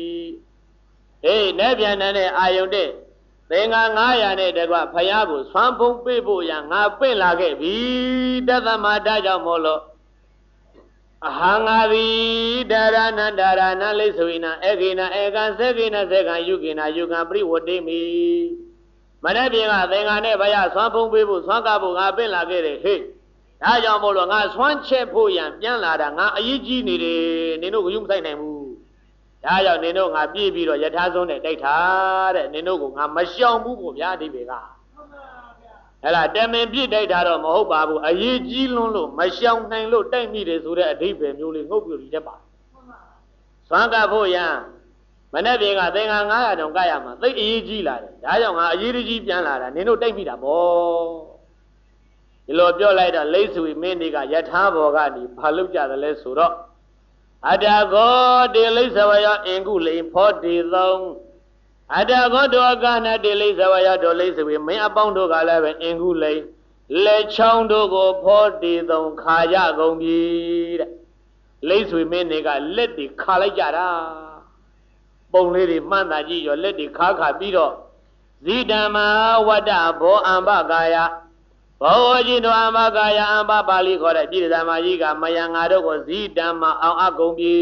နဲ့ပြန်တဲ့အာယုန်တဲ့သင်္ဃာ900နဲ့တကွဘုရားကိုဆွမ်းဖုံးပေးဖို့ရငါပင့်လာခဲ့ပြီတသမဒါကြောင့်မို့လို့အဟံငါသည်ဒါရဏဒါရဏလိစ္ဝိနဧကေနဧကံစက္ကေနစက္ကံယုကေနယုကံပရိဝတ္တိမိမနေ့ပြင်ကသင်္ဃာနဲ့ဘုရားဆွမ်းဖုံးပေးဖို့ဆွမ်းကားဖို့ငါပင့်လာခဲ့တယ်ဟေ့ဒါကြောင့်မို့လို့ငါဆွမ်းချက်ဖို့ရန်ပြန်လာတာငါအရေးကြီးနေတယ်နင်တို့ကယူမဆိုင်နိုင်ဘူးဒါကြောင့်နင်တို့ငါပြေးပြီးတော့ယထာဆုံးနဲ့တိုက်ထားတဲ့နင်တို့ကငါမရှောင်ဘူးကိုဗျာဒီပေကအဲ့ဒါတမင်ပြစ်တိုက်တာတော့မဟုတ်ပါဘူးအရေးကြီးလွန်းလို့မရှောင်နိုင်လို့တိုက်မိတယ်ဆိုတဲ့အဓိပ္ပာယ်မျိုးလေးငုတ်ပြပြီးတတ်ပါဆွမ်းကပ်ဖို့ရန်မနေ့ပြင်ကသင်္ဃာ900တောင်ကရမှာသိအရေးကြီးလာတယ်ဒါကြောင့်ငါအရေးကြီးပြန်လာတာနင်တို့တိုက်မိတာပေါ့ဒီလိုပြောလိုက်တော့လိစ္ဆွေမင်းတွေကယထာဘောကနေဘာလုပ်ကြတယ်လဲဆိုတော့အတ္တကောတေလိစ္ဆဝယအင်ကုလိန်ဖောတေသုံးအတ္တကောတောကနာတေလိစ္ဆဝယတောလိစ္ဆွေမင်းအပေါင်းတို့ကလည်းပဲအင်ကုလိန်လက်ချောင်းတို့ကိုဖောတေသုံးခါကြကုန်ပြီတဲ့လိစ္ဆွေမင်းတွေကလက်တွေခါလိုက်ကြတာပုံလေးတွေမှန်းတာကြည့်ရောလက်တွေခါပြီးတော့ဇိတမဝတ္တဘောအမ္ပကာယဘောကြီးတို့အမ္ပကာယအမ္ပပါဠိခေါ်တဲ့ပြည်သမကြီးကမယံငါတို့ကိုဇိတမအောင်အကုန်ပြီ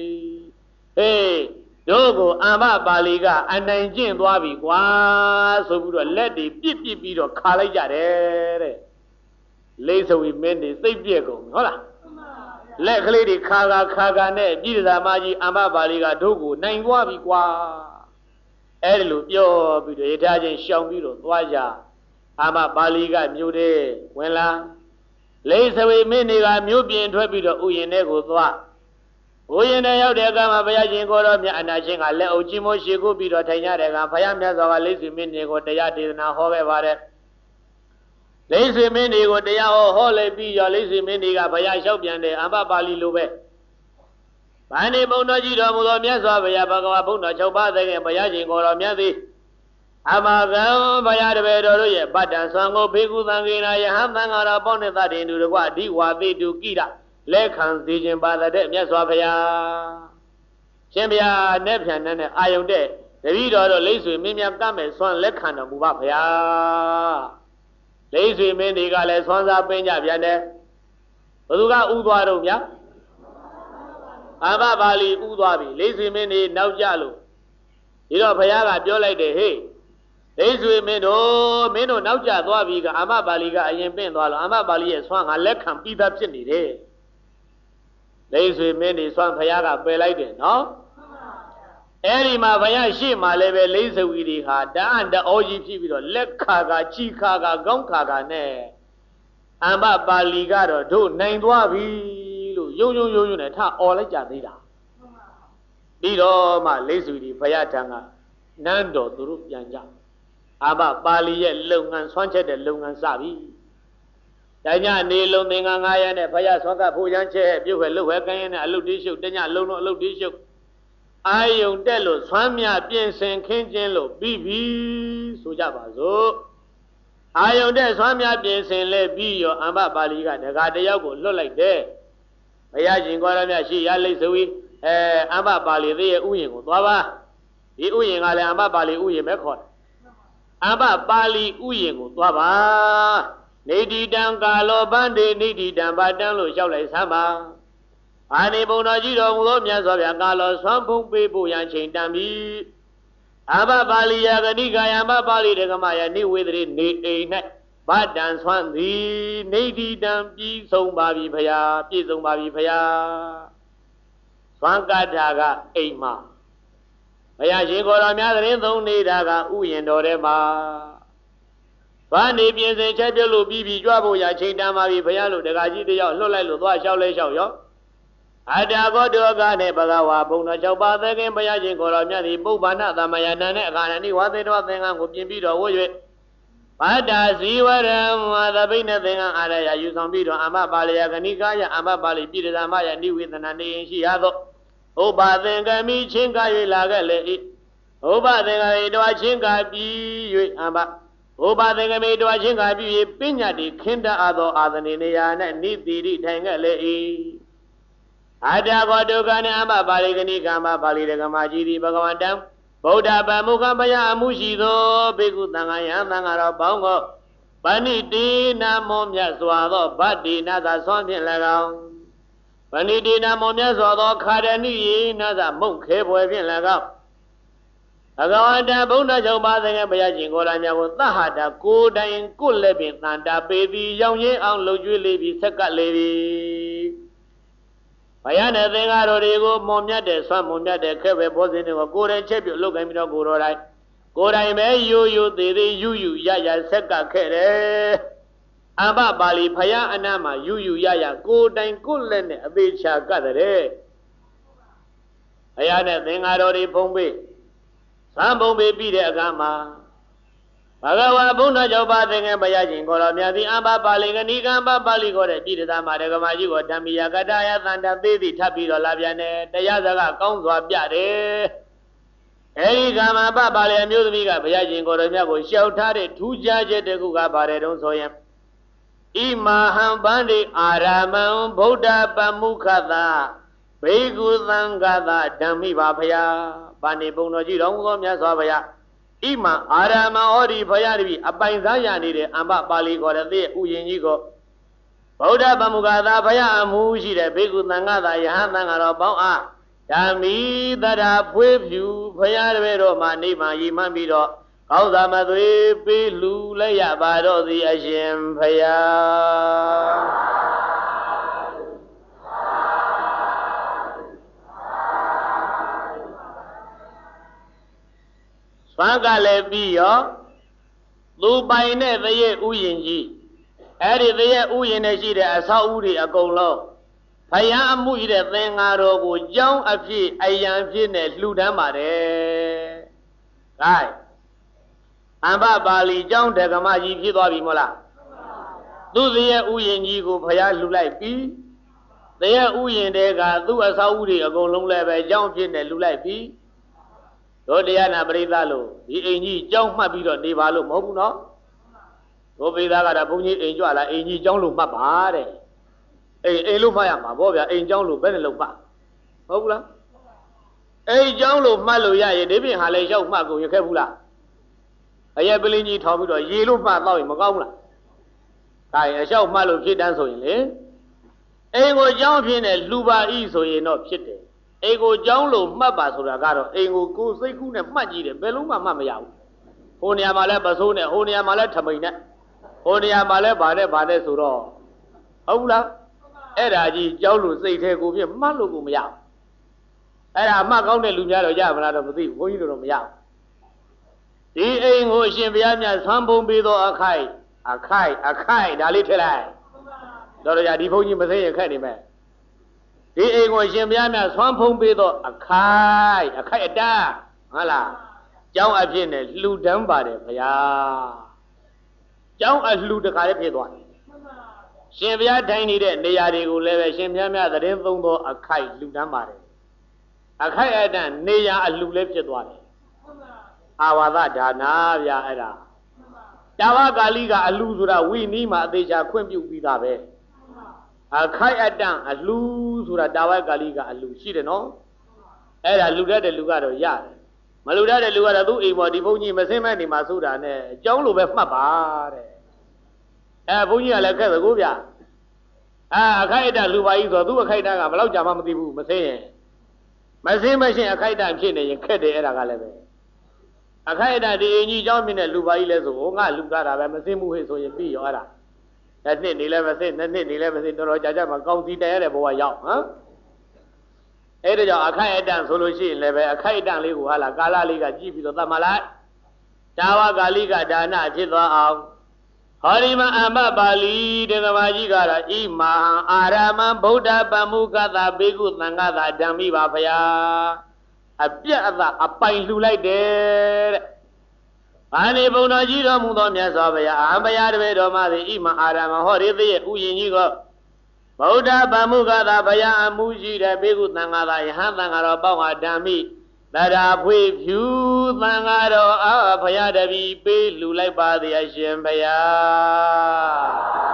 တို့ကိုအမ္ပပါဠိကအနိုင်ကျင့်သွားပြီကွာဆိုပြီးတော့လက်တွေပြစ်ပြီးတော့ခါလိုက်ကြတယ်တဲ့လိစ္ဆဝီမင်းတွေစိတ်ပြက်ကုန်ဟုတ်လားလက်ကလေးတွေခါနဲ့ပြည်သမကြီးအမ္ပပါဠိကတို့ကိုနိုင်သွားပြီကွာအဲ့ဒီလိုပြောပြီးတော့ယထာချင်းရှောင်ပြီးတော့သွားကြအမပါဠိကမြို့တဲ့ဝင်လာလိစ္ဆဝေမင်းတွေကမြို့ပြင်ထွက်ပြီးတော့ဥယျာဉ်ထဲကိုသွားဥယျာဉ်ထဲရောက်တဲ့အခါမှာဘုရားရှင်ကိုတော်မြတ်အနာရှင်ကလက်အုပ်ကြီးမိုးရှေခုပြီးတော့ထိုင်ကြတဲ့အခါဘုရားမြတ်စွာကလိစ္ဆွေမင်းတွေကိုတရားဒေသနာဟောခဲ့ပါတယ်လိစ္ဆွေမင်းတွေကိုတရားဟောလိုက်ပြီးရောလိစ္ဆွေမင်းတွေကဘုရားလျှောက်ပြန်တဲ့အမပါဠိလိုပဲဗန္ဒီဘုံတော်ကြီးတော်မူသောမြတ်စွာဘုရားဘဂဝါဘုံတော်6ပါးတဲ့ဘုရားရှင်ကိုတော်မြတ်သည်အမကံဘုရားတပည့်တော်တို့ရဲ့ဗတ္တံဆွမ်းကိုဘေကုသံကေနာယဟံသံဃာတော်ပေါင်းနဲ့သတ္တေတုတကွအဓိဝါတိတုကိရလက်ခံစေခြင်းပါတဲ့မြတ်စွာဘုရားရှင်ဘုရားနဲ့ဖြန်နဲ့အာယုန်တဲ့တပည့်တော်တို့လိစ္ဆွေမင်းများကမဲ့ဆွမ်းလက်ခံတော်မူပါဘုရားလိစ္ဆွေမင်းတွေကလည်းဆွမ်းစားပင်းကြပြန်တယ်ဘသူကဥသွားတော့ဗျာအမပါဠိဥသွားပြီလိစ္ဆွေမင်းတွေနောက်ကြလို့ဒီတော့ဘုရားကပြောလိုက်တယ်ဟေ့လိစ္ဆွေမင်းတို့နောက်ကျသွားပြီကအမပါဠိကအရင်ပင့်သွားလို့အမပါဠိရဲ့ဆွမ်းကလက်ခံပြီးသားဖြစ်နေတယ်လိစ္ဆွေမင်းတွေဆွမ်းဘုရားကပယ်လိုက်တယ်နော်အဲ့ဒီမှာဘုရားရှေ့မှာလည်းပဲလိစ္ဆဝီတွေဟာတန်တအောကြီးဖြစ်ပြီးတော့လက်ခါကချီခါကကောင်းခါကနဲ့အမပါဠိကတော့တို့နိုင်သွားပြီလို့ယုံနဲ့ထအော်လိုက်ကြသေးတာပြီးတော့မှလိစ္ဆွေတွေဘုရားထံကနန်းတော်သူတို့ပြန်ကြအာဘပါဠိရဲ့လုပ်ငန်းဆွမ်းချက်တဲ့လုပ်ငန်းစပြီတညနေလုံးသင်္ကန်း900နဲ့ဘုရားဆွမ်းကဖို့ရန်ချက်ပြုတ်ခွဲလုပ်ခွဲကင်းရင်နဲ့အလုတ်တိရှုပ်တညလုံးလုံးအလုတ်တိရှုပ်အာယုံတက်လို့ဆွမ်းမြပြင်ဆင်ခင်းကျင်းလို့ပြီးပြီဆိုကြပါစို့အာယုံတက်ဆွမ်းမြပြင်ဆင်လဲပြီးရောအာဘပါဠိကဒကာတယောက်ကိုလွတ်လိုက်တယ်ဘုရားရှင်ကောရမြရှိရလိတ်ဆွေအာဘပါဠိသေးရဲ့ဥယျာဉ်ကိုသွားပါဒီဥယျာဉ်ကလည်းအာဘပါဠိဥယျာဉ်ပဲခေါ်တယ်အာဘပါဠိဥယျာဉ်ကိုသွားပါနေတိတံကာလောဗန္တေနေတိတံဗတံလို့လျှောက်လိုက်စမ်းပါအာနိဘုံတော်ကြီးတော်မူသောမြတ်စွာဘုရားကာလောဆွမ်းဖုံးပေးဖို့ရန်ချိန်တန်ပြီအာဘပါဠိယဂတိကာယအာဘပါဠိဒကမယနိဝေသရိနေအိမ်၌ဗတံဆွမ်းသည်နေတိတံပြည်ဆုံးပါပြီဖရာပြည့်စုံပါပြီဖရာဆွမ်းကထာကအိမ်မှာဘုရားရှင်ကိုယ်တော်များသတင်းသုံးနေတာကဥယျာဉ်တော်ထဲမှာဘာနေပြင်စင်ချက်ပြုတ်လို့ပြီးကြွဖို့ရချိန်တန်ပါပြီဘုရားလို့တက္ကကြီးတယောက်လှုပ်လိုက်လို့သွားလျှောက်လဲလျှောက်ရောအတ္တကောတောကနဲ့ဘဂဝါဘုံတော်၆ပါးသခင်ဘုရားရှင်ကိုယ်တော်မြတ်သည်ပုဗ္ဗန္နသမယနာနဲ့အခါဏိဝါသေတော်သင်္ကန်းကိုပြင်ပြီးတော့ဝှ၍ဘာတာဇီဝရံဝါသဘိနဲ့သင်္ကန်းအာရယယူဆောင်ပြီးတော့အမပါလယဂဏိကာယအမပါဠိပြည်ဓမ္မယနိဝေသနာနေရင်ရှိရသောဥပသင်္ကမိချင်းကာ၍လာခဲ့လေ၏ဥပသင်္ကမိတော်ချင်းကာပြီး၍အမဥပသင်္ကမိတော်ချင်းကာပြီး၍ပညာတိခင်းတတ်အပ်သောအာသနေနေရာ၌နိတိရိထိုင်ခဲ့လေ၏အတ္တကောဒုက္ခနဲ့အမပါဠိဂဏိကမပါဠိဒကမကြီးသည်ဘဂဝန္တံဗုဒ္ဓဗမုခဘယအမှုရှိသောဘေကုသံဃာယံသံဃာတော်ပေါင်းကိုပဏိတိနာမောမြတ်စွာသောဗတ္တိနာသာဆွမ်းဖြင့်၎င်းပဏိတိနာမောမြတ်စွာသောခါရဏိယေနာသာမုတ်ခဲပွဲဖြင့်၎င်းဘဂဝန္တဗုဒ္ဓ၆ပါးသခင်ဘုရားရှင်ကိုယ်တော်မြတ်ကိုသဟတာကိုယ်တိုင်ကိုယ်လည်းပင်တန်တာပေသည်ရောင်ရင်းအောင်လှုပ်ကြွေးလေးပြီးဆက်ကပ်လေးပြီးဘုရားနဲ့သင်္ဃာတော်တွေကိုမွန်မြတ်တဲ့ဆွမ်းမွန်မြတ်တဲ့ခဲပဲဘောဇင်းတွေကိုကိုယ်တိုင်ချက်ပြုတ်လုပ်ကိုင်းပြီးတော့ကိုယ်တော်တိုင်းကိုယ်တိုင်ပဲရိုးရိုးသေးသေးယူယူရရဆက်ကပ်ခဲ့တယ်အဘပါဠိဘုရားအနားမှာယူယူရရကိုယ်တိုင်ကိုယ်လက်နဲ့အသေးချာကတ်တဲ့ဘုရားနဲ့သင်္ဃာတော်တွေဖုံးပေးသံဖုံးပေးပြီးတဲ့အခါမှာဘဂဝါဘုန်းတော်ကြောင့်ပါသင်္ကန်းဘုရားရှင်ကိုတော်မြတ်သည်အဘပါဠိကဏိကံဘပါဠိခေါ်တဲ့ပြည်သာမှာဒကမာကြီးကိုဓမ္မိယကတယသန္တသေးသည်ထပ်ပြီးတော့လာပြန်တယ်တရားစကားကောင်းစွာပြတယ်အဲဒီကမှာဘပါဠိအမျိုးသမီးကဘုရားရှင်ကိုတော်မြတ်ကိုရှောက်ထားတဲ့ထူးခြားချက်တစ်ခုကပါတယ်တုံးဆိုရင်ဣမဟံဗန္တိအာရမံဗုဒ္ဓပမုခသဘေကုသံဃသဓမ္မိပါဖျားဗန္တိဘုံတော်ကြီးတော်မူသောမြတ်စွာဘုရားဣမအာရမံဩဒီဘုရားတပည့်အပိုင်စားရနေတဲ့အမ္ပပါဠိခေါ်တဲ့ဥယျာဉ်ကြီးကိုဗုဒ္ဓပမုခသဘုရားအမှုရှိတဲ့ဘေကုသံဃသယဟန်သံဃာတော်ပေါင်းအားဓမ္မိတရာဖွေးဖြူဘုရားတပည့်တော်မှာနေမှရည်မှန်းပြီးတော့ကောင်းသာမသွေးပေးလူလိုက်ရပါတော့သည်အရှင်ဘုရားဆွမ်းကလည်းပြီးရောသူပိုင်တဲ့သရဲ့ဥယျာဉ်ကြီးအဲ့ဒီသရဲ့ဥယျာဉ်နဲ့ရှိတဲ့အဆောက်အဦတွေအကုန်လုံးဘုရားအမှုရှိတဲ့သင်္ဃာတော်ကိုကြောင်းအဖြစ်အယံဖြစ်နဲ့လှူဒန်းပါတယ်။ gain အမ္ပပါဠိကျောင်းဒကမကြီးဖြစ်သွားပြီမဟုတ်လားသူသရဲ့ဥယျာဉ်ကြီးကိုဘုရားလှူလိုက်ပြီးသရဲ့ဥယျာဉ်တဲကသူ့အဆောက်အဦတွေအကုန်လုံးလည်းပဲကျောင်းဖြစ်နဲ့လှူလိုက်ပြီးတို့တရားနာပရိသတ်လို့ဒီအိမ်ကြီးကျောင်းမှတ်ပြီးတော့နေပါလို့မဟုတ်ဘူးနော်တို့ပိသားကတော့ဘုန်းကြီးအိမ်ကြွလာအိမ်ကြီးကျောင်းလို့မှတ်ပါတဲ့အိမ်လို့မှတ်ရမှာဗောဗျာအိမ်ကျောင်းလို့ဘယ်နဲ့လို့မှတ်ဟုတ်ဘူးလားအိမ်ကျောင်းလို့မှတ်လို့ရရင်ဒီပြင်ဟာလည်းရောက်မှတ်ကုန်ရခဲ့ဘူးလားအရက်ပလင်းကြီးထောင်ပြီးတော့ရေလို့မှတ်တော့ရင်မကောင်းဘူးလားဒါရင်အလျှောက်မှတ်လို့ဖြစ်တန်းဆိုရင်လေအိမ်ကိုကျောင်းဖြစ်နေလှူပါဤဆိုရင်တော့ဖြစ်တယ်အိမ်ကိုကျောင်းလို့မှတ်ပါဆိုတာကတော့အိမ်ကိုကိုယ်စိတ်ကူးနဲ့မှတ်ကြည့်တယ်ဘယ်လုံးမှမှတ်မရဘူးဟိုနေရာမှာလဲပစိုးနဲ့ဟိုနေရာမှာလဲထမိန်နဲ့ဟိုနေရာမှာလဲဗာနဲ့ဆိုတော့ဟုတ်ဘူးလားအဲ့ဒါကြီးကျောင်းလို့စိတ်ထဲကိုပြမှတ်လို့ကိုမရဘူးအဲ့ဒါမှတ်ကောင်းတဲ့လူများတော့ရမလားတော့မသိဘူးဘုန်းကြီးတို့တော့မရဘူးဒီအိမ်ကိုအရှင်ဘုရားမြတ်ဆွမ်းပုံပေးသောအခိုက်ဒါလေးထည့်လိုက်တော့ရဒီဘုန်းကြီးမသိရင်ခက်နေမယ်ဒီအိမ်ကိုရှင်ဘုရားများဆွမ်းဖုံးပေးသောအခိုက်အတန်းဟုတ်လားကျောင်းအဖြစ်နဲ့လှူဒန်းပါတယ်ဗျာကျောင်းအလှူတခါလေးဖြစ်သွားတယ်ရှင်ဘုရားထိုင်နေတဲ့နေရာတွေကိုလည်းပဲရှင်ဘုရားများသတင်းသုံးသောအခိုက်လှူဒန်းပါတယ်အခိုက်အတန့်နေရာအလှူလည်းဖြစ်သွားတယ်အာဝါဒဒါနာဗျာအဲ့ဒါတာဝကာလိကအလှူဆိုတာဝိနည်းမှာအသေးချာခွင့်ပြုပြီးသားပဲအခိုက်အတန့်အလှူဆိုတာတာဝကာလိကအလှူရှိတယ်နော်အဲ့ဒါလှူတတ်တဲ့လူကတော့ရတယ်မလှူတတ်တဲ့လူကတော့သူ့အိမ်ပေါ်ဒီဘုန်းကြီးမစင်းမဲ့နေမှာဆိုတာနဲ့အကြောင်းလိုပဲမှတ်ပါတဲ့ဘုန်းကြီးကလည်းခက်သကိုဗျအခိုက်အတန့်လှူပါကြီးဆိုတော့သူ့အခိုက်အတန့်ကဘယ်လောက်ကြာမှမသိဘူးမစင်းရင်မစင်းမရှင်အခိုက်အတန့်ဖြစ်နေရင်ခက်တယ်အဲ့ဒါကလည်းပဲအခိုက်အတန့်ဒီအင်ကြီးเจ้าမြင့်နဲ့လှူပါကြီးလဲဆိုငါလှူတာပဲမစင်းမှုဟဲ့ဆိုရင်ပြီးရောအဲ့ဒါနှစ်နေလဲမစင်းနှစ်နေလဲမစင်းတော်တော်ကြာကြာမှကောင်းစီတရတဲ့ဘဝရောက်ဟမ်အဲ့ဒါကြောင့်အခိုက်အတန့်ဆိုလို့ရှိရင်လည်းပဲအခိုက်အတန့်လေးကိုဟာလာကာလလေးကကြည့်ပြီးတော့သတ်မှတ်လိုက်တာဝကာလိကဒါနဖြစ်သွားအောင်ဟောဒီမှာအမ္မပါဠိတေသမာကြီးကတော့ဣမဟံအာရမံဗုဒ္ဓပမုခသဘေကုသံဃတာဓမ္မိပါဖယားအပြတ်အသအပိုင်လှူလိုက်တယ်တဲ့။ဘာနေဘုံတော်ကြီးတော်မူသောမြတ်စွာဘုရားအဟံဘုရားတပည့်တော်မသည်ဣမအာရမံဟောဒီသရဲ့ဥယျင်ကြီးကဗုဒ္ဓပမုခသဘုရားအမှုရှိတဲ့ဘေကုသံဃတာယဟန်သံဃာတော်ပေါင်းဟာဓမ္မိတရာဖွေဖြူသံဃာတော်ဘုရားတပည့်ပေးလှူလိုက်ပါသည်အရှင်ဘုရား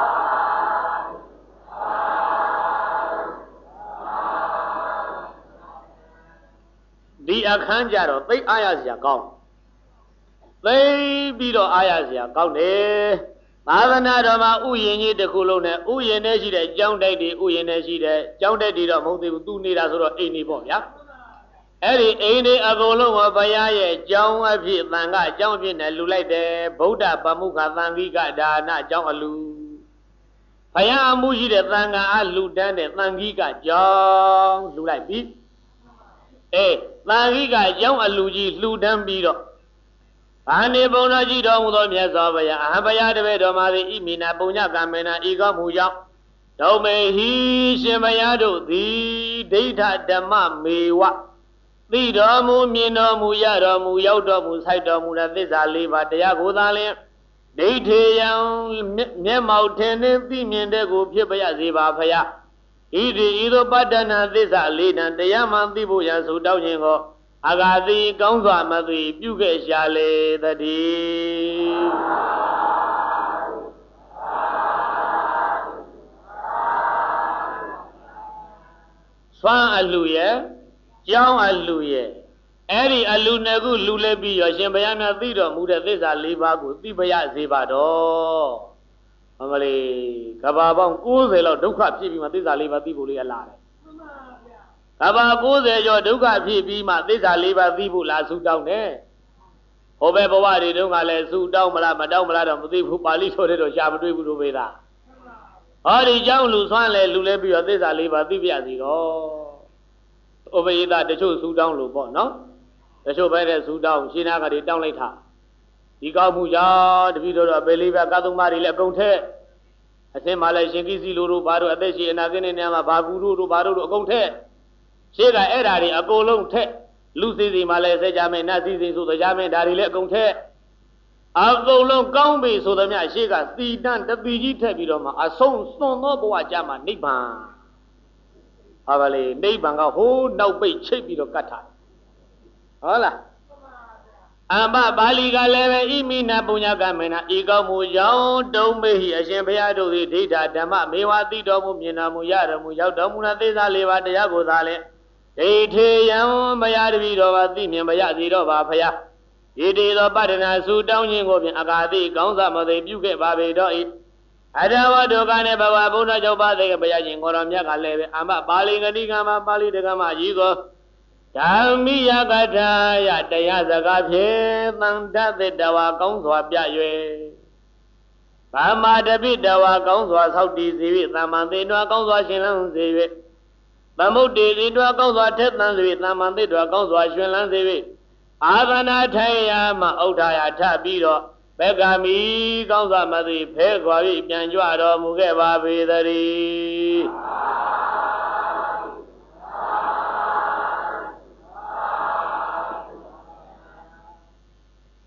ဒီအခန်းကြတော့သိအားရစရာကောင်းသိပြီးတော့အားရစရာကောင်းတယ်သာသနာတော်မှာဥယျာဉ်ကြီးတစ်ခုလုံးနဲ့ဥယျာဉ်ထဲရှိတဲ့ကျောင်းတိုက်တွေဥယျာဉ်ထဲရှိတဲ့ကျောင်းတိုက်တွေတော့မဟုတ်သေးဘူးသူနေတာဆိုတော့အိမ်နေပေါ့ဗျာအဲ့ဒီအိမ်တွေအကုန်လုံးကိုဘုရားရဲ့ကျောင်းအဖြစ်သံဃာကျောင်းအဖြစ်နဲ့လှူလိုက်တယ်ဗုဒ္ဓပမုခသံဃိကဒါနကျောင်းအလှူဘုရားအမှုရှိတဲ့သံဃာအလှူတန်းတဲ့သံဃိကကျောင်းလှူလိုက်ပြီသံဃိကကျောင်းအလှူကြီးလှူတန်းပြီးတော့ဘာနေဘုံတော်ကြီးတော်မူသောမြတ်စွာဘုရားအဟံဘုရားတပည့်တော်မှာသည်ဣမိနာပုညကမေနာဤကောင်းမှုကြောင့်ဒုမေဟိရှင်ဘုရားတို့သည်ဒိဋ္ဌဓမ္မမေဝသိတော်မူမြင်တော်မူရတော်မူရောက်တော်မူဆိုင်တော်မူတဲ့သစ္စာ၄ပါးတရားကိုသာလျှင်ဒိဋ္ဌေယံမျက်မှောက်ထင်နှင်းသိမြင်တဲ့ကိုဖြစ်ပါရစေပါဖယားဣတိဤသို့ပတ္တနာသစ္စာ၄တန်တရားမှသိဖို့ရန်ဆိုတောင်းခြင်းကိုအဂါတိကောင်းစွာမသွေပြုခဲ့ရှာလေတည်းစွမ်းအလှရဲ့ကျောင်းအလှရဲ့အဲ့ဒီအလှနှစ်ခုလှူလဲပြီးရောရှင်ဘုရားများသိတော်မူတဲ့သစ္စာ၄ပါးကိုသိပါရစေပါတော့မမလေးကဘာပေါင်း90လောက်ဒုက္ခဖြစ်ပြီးမှသစ္စာ၄ပါးသိဖို့လေးရလာတယ်ကဘာ90ကျော်ဒုက္ခဖြစ်ပြီးမှသစ္စာ၄ပါးသိဖို့လာဆူတောင်းတယ်ဟိုဘယ်ဘဝတွေတုန်းကလည်းဆူတောင်းမလားမတောင်းမလားတော့မသိဘူးပါဠိဆိုတဲ့တော့ရှားမတွေ့ဘူးလို့ပဲသားဟောဒီကျောင်းလူဆွမ်းလဲလူလဲပြီးတော့သစ္စာ၄ပါးသိပြစီတော့ဥပယိတတချို့ဆူတောင်းလို့ပေါ့နော်တချို့ပဲတဲ့ဆူတောင်းရှင်းနာကတွေတောင်းလိုက်တာဒီကောက်မှုကြောင့်တပည့်တော်အပေလေးပဲကာသုံးပါးတွေလည်းအကုန်ထက်အစင်းမှလည်းရှင်ကိစီလိုတို့ဘာတို့အသက်ရှိအနာကင်းတဲ့နေရာမှာဘာကူတို့ဘာတို့အကုန်ထက်ရှေ့ကအဲ့ဓာတွေအကုန်လုံးထက်လူစီစီမှလည်းစေကြမယ်နတ်စီစီဆိုကြမယ်ဓာတွေလည်းအကုန်ထက်အကုန်လုံးကောင်းပြီဆိုသမျှရှေ့ကသီတန်တတိကြီးထက်ပြီးတော့မှအဆုံးစွန့်သောဘဝကြမှာနိဗ္ဗာန်ဟာပါလေနိဗ္ဗာန်ကဟိုးနောက်ပိတ်ချိတ်ပြီးတော့ကတ်ထားဟုတ်လားအမ္ပပါဠိကလည်းပဲဣမိနာပုညကမေနာဤကောင်းမှုကြောင့်တုံးမေဟိအရှင်ဘုရားတို့သည်ဒိဋ္ဌဓမ္မမေဝတိတော်မူမြင်တော်မူရတော်မူရောက်တော်မူသောသစ္စာ၄ပါးတရားကိုသာလျှင်ဒိဋ္ဌေယံဘုရားတပည့်တော်ပါသိမြင်ပါရစေတော့ပါဖယားဣတိသောပတ္တနာစုတောင်းခြင်းကိုဖြင့်အဂါတိကောင်းစွာမသိပြုခဲ့ပါပေတော့၏အတဝဒုက္ခနဲ့ဘဝဘုရားကြောင့်ပါသေးကဘုရားရှင်ကိုရောမြတ်ကလည်းပဲအမပါဠိဂတိကမှာပါဠိတက္ကမကြီးကိုဓမ္မိယကထာယတရားစကားဖြင့်သံတသတ္တဝါကောင်းစွာပြ၍ဗမာတပိတဝါကောင်းစွာဆောက်တည်စေ၍သမ္မာသေတော်ကောင်းစွာရှင်လန်းစေ၍သမုဒ္ဒေသေတော်ကောင်းစွာထက်သန်စေ၍သမ္မာသေတော်ကောင်းစွာရှင်လန်းစေ၍အာသနာထိုင်ရာမှဥဒ္ဓရာထပြီးတော့ဘဂမီကောင်းစွာမသိဖဲခွာ၍ပြန်ကြွတော်မူခဲ့ပါပေသတည်း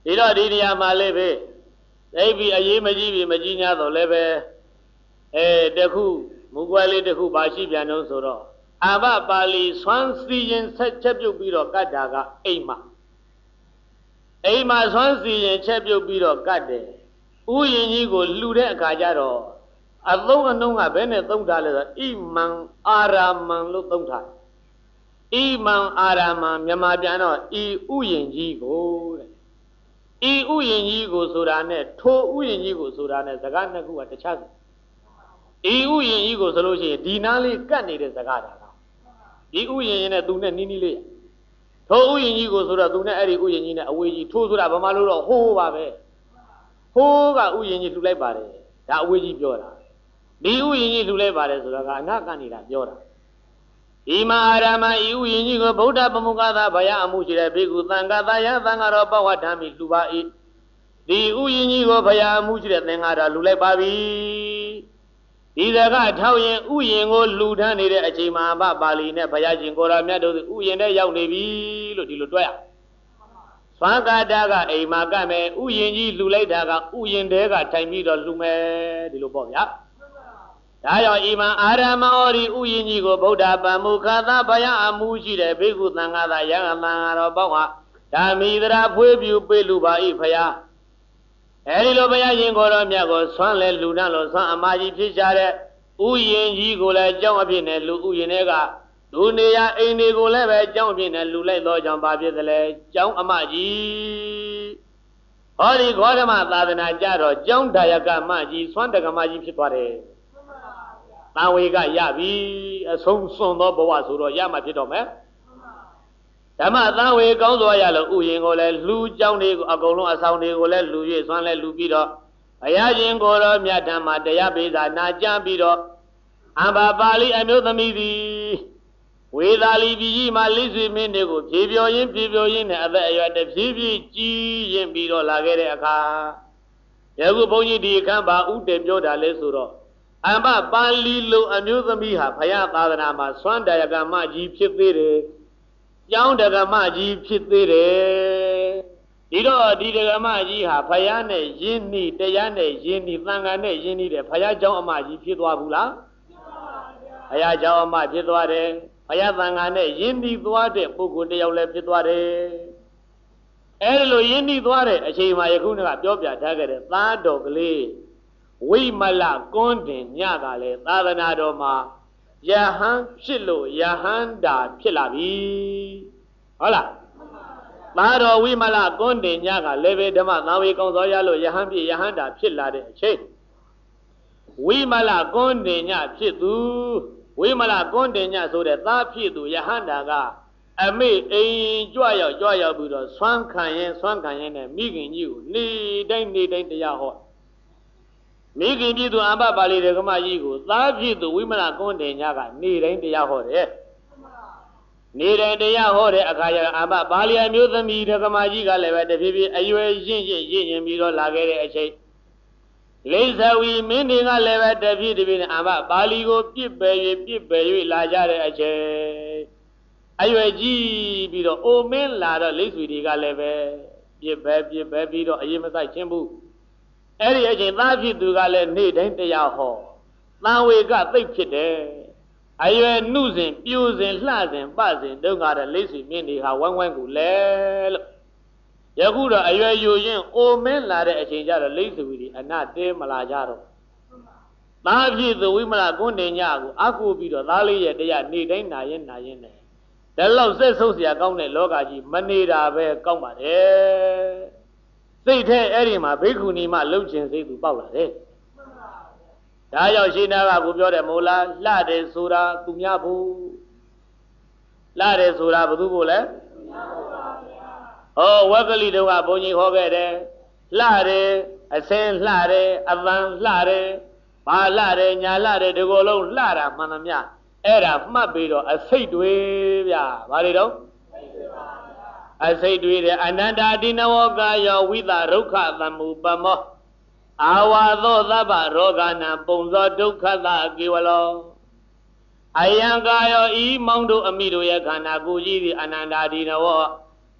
ဒီတော့ဒီနေရာမှာလေးပဲသိပြီအရေးမကြီးပြီမကြီး냐တော့လည်းပဲတခုမူကွဲလေးတခုပါရှိပြန်တော့ဆိုတော့အာဘပါဠိဆွမ်းစီရင်ဆက်ချက်ပြုတ်ပြီးတော့ကတ်တာကအိမ်မှာဆွမ်းစီရင်ချက်ပြုတ်ပြီးတော့ကတ်တယ်ဥယျင်ကြီးကိုလှူတဲ့အခါကျတော့အသုံးအနှုံးကဘယ်နဲ့သုံးထားလဲဆိုဣမံအာရာမံလို့သုံးထားဣမံအာရာမံမြန်မာပြန်တော့ဤဥယျင်ကြီးကိုတဲ့ဤဥယျင်ကြီးကိုဆိုတာနဲ့ထိုဥယျင်ကြီးကိုဆိုတာနဲ့စကားနှစ်ခုကတခြားစီဤဥယျင်ကြီးကိုဆိုလို့ရှိရင်ဒီနားလေးကတ်နေတဲ့စကားတာကဒီဥယျင်ရင်နဲ့သူနဲ့နီးနီးလေးထိုဥယျင်ကြီးကိုဆိုတော့သူနဲ့အဲ့ဒီဥယျင်ကြီးနဲ့အဝေးကြီးထိုးဆိုတာဗမာလို့တော့ဟိုးပါပဲဟိုးကဥယျင်ကြီးလှူလိုက်ပါတယ်ဒါအဝေးကြီးပြောတာဒီဥယျင်ကြီးလှူလိုက်ပါတယ်ဆိုတော့ကအနာကနေတာပြောတာဒီမှာအာရမဤဥယျင်ကြီးကိုဗုဒ္ဓပမုခသာဘယအမှုရှိတဲ့ဘေကုသံဃာသာယသံဃာတော်ပဝဋ္ဌာမိလှူပါ၏ဒီဥယျင်ကြီးကိုဘယအမှုရှိတဲ့သင်္ဃာတော်လှူလိုက်ပါပြီဒီစကားထောက်ရင်ဥယျင်ကိုလှူထမ်းနေတဲ့အချိန်မှာဗပါဠိနဲ့ဘုရားရှင်ကိုတော်မြတ်တို့ဥယျင်ထဲရောက်နေပြီလို့ဒီလိုတွက်ရဆွမ်းကာတာကအိမ်မှာကမယ်ဥယျင်ကြီးလှူလိုက်တာကဥယျင်ထဲကထိုင်ပြီးတော့လှူမယ်ဒီလိုပေါ့ဗျာဒါကြောင့်ဣမံအာရမဩဒီဥယျင်ကြီးကိုဗုဒ္ဓပမုခသာဘယအမှုရှိတဲ့ဘေကုသံဃာသာယံသံဃာတော်ပေါ့ဟာဓမ္မိတရာဖွေးပြူပေးလူပါ၏ဖယားအဲဒီလိုဘုရားရှင်ကိုတော်မြတ်ကိုဆွမ်းလဲလူနှံ့လို့ဆွမ်းအမကြီးဖြစ်ကြတဲ့ဥယျင်ကြီးကိုလည်းကြောင်းအဖြစ်နဲ့လူဥယျင်တွေကလူနေရအိမ်တွေကိုလည်းပဲကြောင်းအဖြစ်နဲ့လူလိုက်သောကြောင့်ဘာဖြစ်သလဲကြောင်းအမကြီးဟောဒီဂေါတမသာသနာကြတော့ကြောင်းဒါယကမကြီးဆွမ်းတကမကြီးဖြစ်သွားတယ်။တာဝေကရပြီအဆုံးစွန့်သောဘဝဆိုတော့ရမှဖြစ်တော့မယ်ဓမ္မသံဝေကောင်းစွာရလို့ဥယျင်ကိုလည်းလူကြောင်းတွေကိုအကုန်လုံးအဆောင်တွေကိုလည်းလူ၍ဆွမ်းလည်းလူပြီးတော့ဘုရားရှင်ကိုယ်တော်မြတ်ဓမ္မတရားပေးစာနာကြားပြီးတော့အမ္ဘာပါဠိအမျိုးသမီးသည်ဝေသာလီပြည်ကြီးမှာလိဆွေမင်းတွေကိုဖြေပြရင်းနဲ့အသက်အရွယ်တစ်ဖြည်းဖြည်းကြီးရင်ပြီးတော့လာခဲ့တဲ့အခါယခုဘုန်းကြီးဒီအခန်းပါဥတည်ပြောတာလဲဆိုတော့အမ္ဘာပါဠိလိုအမျိုးသမီးဟာဘုရားသာသနာမှာဆွမ်းတရားကမကြီးဖြစ်သေးတယ်ကျောင်းတက္ကမကြီးဖြစ်သေးတယ်ဒီတော့ဒီတက္ကမကြီးဟာဖယားနဲ့ယင်းနီတရားနဲ့ယင်းနီသံဃာနဲ့ယင်းနီတဲ့ဖယားကျောင်းအမကြီးဖြစ်သွားဘူးလားဖယားကျောင်းအမဖြစ်သွားတယ်ဖယားသံဃာနဲ့ယင်းနီသွားတဲ့ပုဂ္ဂိုလ်တယောက်လည်းဖြစ်သွားတယ်အဲဒီလိုယင်းနီသွားတဲ့အချိန်မှာယခုကပြောပြထားခဲ့တဲ့သားတော်ကလေးဝိမလကွန်းတင်ညကလည်းသာသနာတော်မှာယဟန်ဖြစ်လို့ယဟန်တာဖြစ်လာပြီဟုတ်လားသားတော်ဝိမလကွန်းတင်ညကလည်းပဲဓမ္မသံဝေကောင်းသောရလို့ယဟန်ပြည့်ယဟန်တာဖြစ်လာတဲ့အချိန်ဝိမလကွန်းတင်ညဖြစ်သူဝိမလကွန်းတင်ညဆိုတဲ့သားဖြစ်သူယဟန်တာကအမေအိမ်ကြွရောက်ပြီးတော့ဆွမ်းခံရင်နဲ့မိခင်ကြီးကိုနေတိုင်းတရားဟောမိခင်ပြည်သူအမ္ဘပါဠိဓမ္မကြီးကိုသားဖြစ်သူဝိမလကွန်းတင်ညကနေတိုင်းတရားဟောတယ်နေတိုင်းတရားဟောတဲ့အခါကျအမ္ဘပါဠိအမျိုးသမီးဓမ္မကြီးကလည်းပဲတဖြည်းဖြည်းအရွယ်ရင့်ပြီးတော့လာခဲ့တဲ့အချိန်လိဇဝီမင်းတွေကလည်းပဲတဖြည်းနဲ့အမ္ဘပါဠိကိုပြစ်ပယ်၍လာကြတဲ့အချိန်အရွယ်ကြီးပြီးတော့အိုမင်းလာတော့လိဇဝီတွေကလည်းပဲပြစ်ပယ်ပြီးတော့အရေးမဆိုင်ချင်းဘူးအဲ့ဒီအချိန်သားဖြစ်သူကလည်းနေ့တိုင်းတရားဟောသံဝေကသိပ်ဖြစ်တယ်အရွယ်နှုစဉ်ပြိုစဉ်လှစဉ်ပစဉ်တုန်းကတဲ့လိမ့်စီမင်းတွေဟာဝိုင်းကိုလဲလို့ယခုတော့အရွယ်ယူရင်အိုမင်းလာတဲ့အချိန်ကျတော့လိမ့်စီတွေအနတဲမလာကြတော့သားဖြစ်သူဝိမလကွန်းတင်ညကိုအကူပြီးတော့သားလေးရဲ့တရားနေ့တိုင်းနာရင်နဲ့ဒါလောက်ဆက်ဆုပ်เสียကောင်းတဲ့လောကကြီးမနေတာပဲကောင်းပါတယ်စိတ်ထဲအဲ့ဒီမှာဘိက္ခုနီမလှုပ်ခြင်းစိတ်သူပေါက်လာတယ်ဒါကြောင့်ရှင်နာကကိုပြောတယ်မို့လားလှတယ်ဆိုတာသူများဖို့လှတယ်ဆိုတာဘယ်သူဖို့လဲဟောဝက်ကလိတုန်းကဘုန်းကြီးဟောခဲ့တယ်လှတယ်အစင်းလှတယ်အပန်းလှတယ်ဘာလှတယ်ညာလှတယ်ဒီကိုယ်လုံးလှတာမှန်သမျှအဲ့ဒါမှတ်ပြီးတော့အစိတ်တွေဗျာဘာတွေတော့အစိတ်တွေတဲ့အနန္တာတိနဝကယောဝိသရုက္ခသမုပမောအာဝါသောသဗ္ဗရောဂနာပုံသောဒုက္ခသကေဝလောအယံကာယောဤမောင်တို့အမိတို့ရဲ့ခန္ဓာကိုယ်ကြီးသည်အနန္တာတိနဝ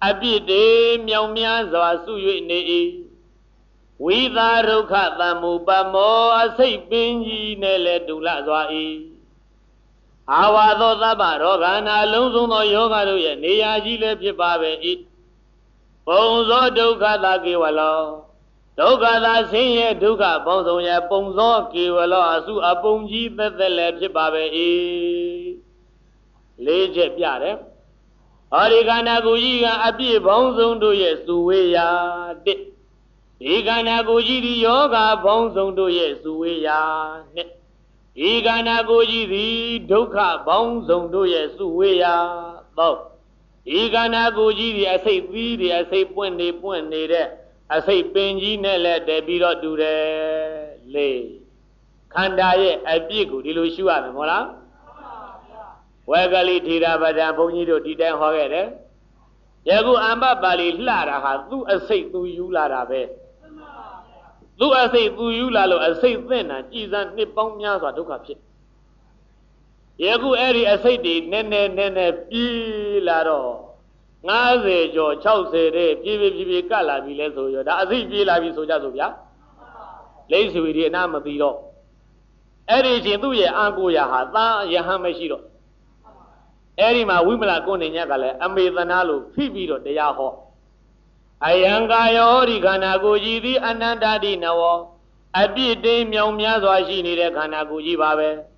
အပြစ်တွေမြောင်များစွာဆု၍နေ၏ဝိသာဒုက္ခသံမူပမောအစိတ်ပင်ကြီးနဲ့လည်းဒုလစွာ၏အာဝါသောသဗ္ဗရောဂါနာလုံးစုံသောယောဂတို့ရဲ့နေရာကြီးလည်းဖြစ်ပါပဲ၏ပုံသောဒုက္ခသာကေဝလောဒုက္ခသာဆင်းရဲဒုက္ခပေါင်းစုံရဲ့ပုံသောကေဝလောအစုအပုံကြီးသက်သက်လည်းဖြစ်ပါပဲ၏လေးချက်ပြတယ်ဟောဒီခန္ဓာကိုယ်ကြီးကအပြည့်ပေါင်းစုံတို့ရဲ့စုဝေးရာတစ်ဒီခန္ဓာကိုယ်ကြီးဒီယောဂပေါင်းစုံတို့ရဲ့စုဝေးရာနှစ်ဒီခန္ဓာကိုယ်ကြီးသည်ဒုက္ခပေါင်းစုံတို့ရဲ့စုဝေးရာသုံးဒီခန္ဓာကိုယ်ကြီးဒီအစိတ်သီးဒီအစိတ်ပွင့်နေတဲ့အစိတ်ပင်ကြီးနဲ့လည်းတည်ပြီးတော့တူတယ်လေးခန္ဓာရဲ့အပြည့်ကိုဒီလိုရှုရမယ်မဟုတ်လားဝေကလိထေရဗဒံဘုန်းကြီးတို့ဒီတိုင်းဟောခဲ့တယ်ယခုအမ္ပပါဠိလှတာဟာသူ့အစိတ်သူယူလာတာပဲသူ့အစိတ်သူယူလာလို့အစိတ်သင့်တာကြည်စံနှစ်ပေါင်းများစွာဒုက္ခဖြစ်ယခုအဲ့ဒီအစိတ်တွေနည်းနည်းပြေးလာတော့50ကျော်60တဲ့ပြေးကတ်လာပြီလဲဆိုရောဒါအစိတ်ပြေးလာပြီဆိုကြဆိုဗျာလိမ့်ဆွေဒီအနာမသိတော့အဲ့ဒီချင်းသူ့ရဲ့အာကိုရာဟာသာယဟန်မရှိတော့အဲ့ဒီမှာဝိမလကုဏ္ဏညကလည်းအမေသနာလို့ဖိပြီးတော့တရားဟောအယံကာယောဒီခန္ဓာကိုယ်ကြီးသည်အနန္တတိနဝအပြစ်တင်းမြောင်များစွာရှိနေတဲ့ခန္ဓာကိုယ်ကြီးပါပဲ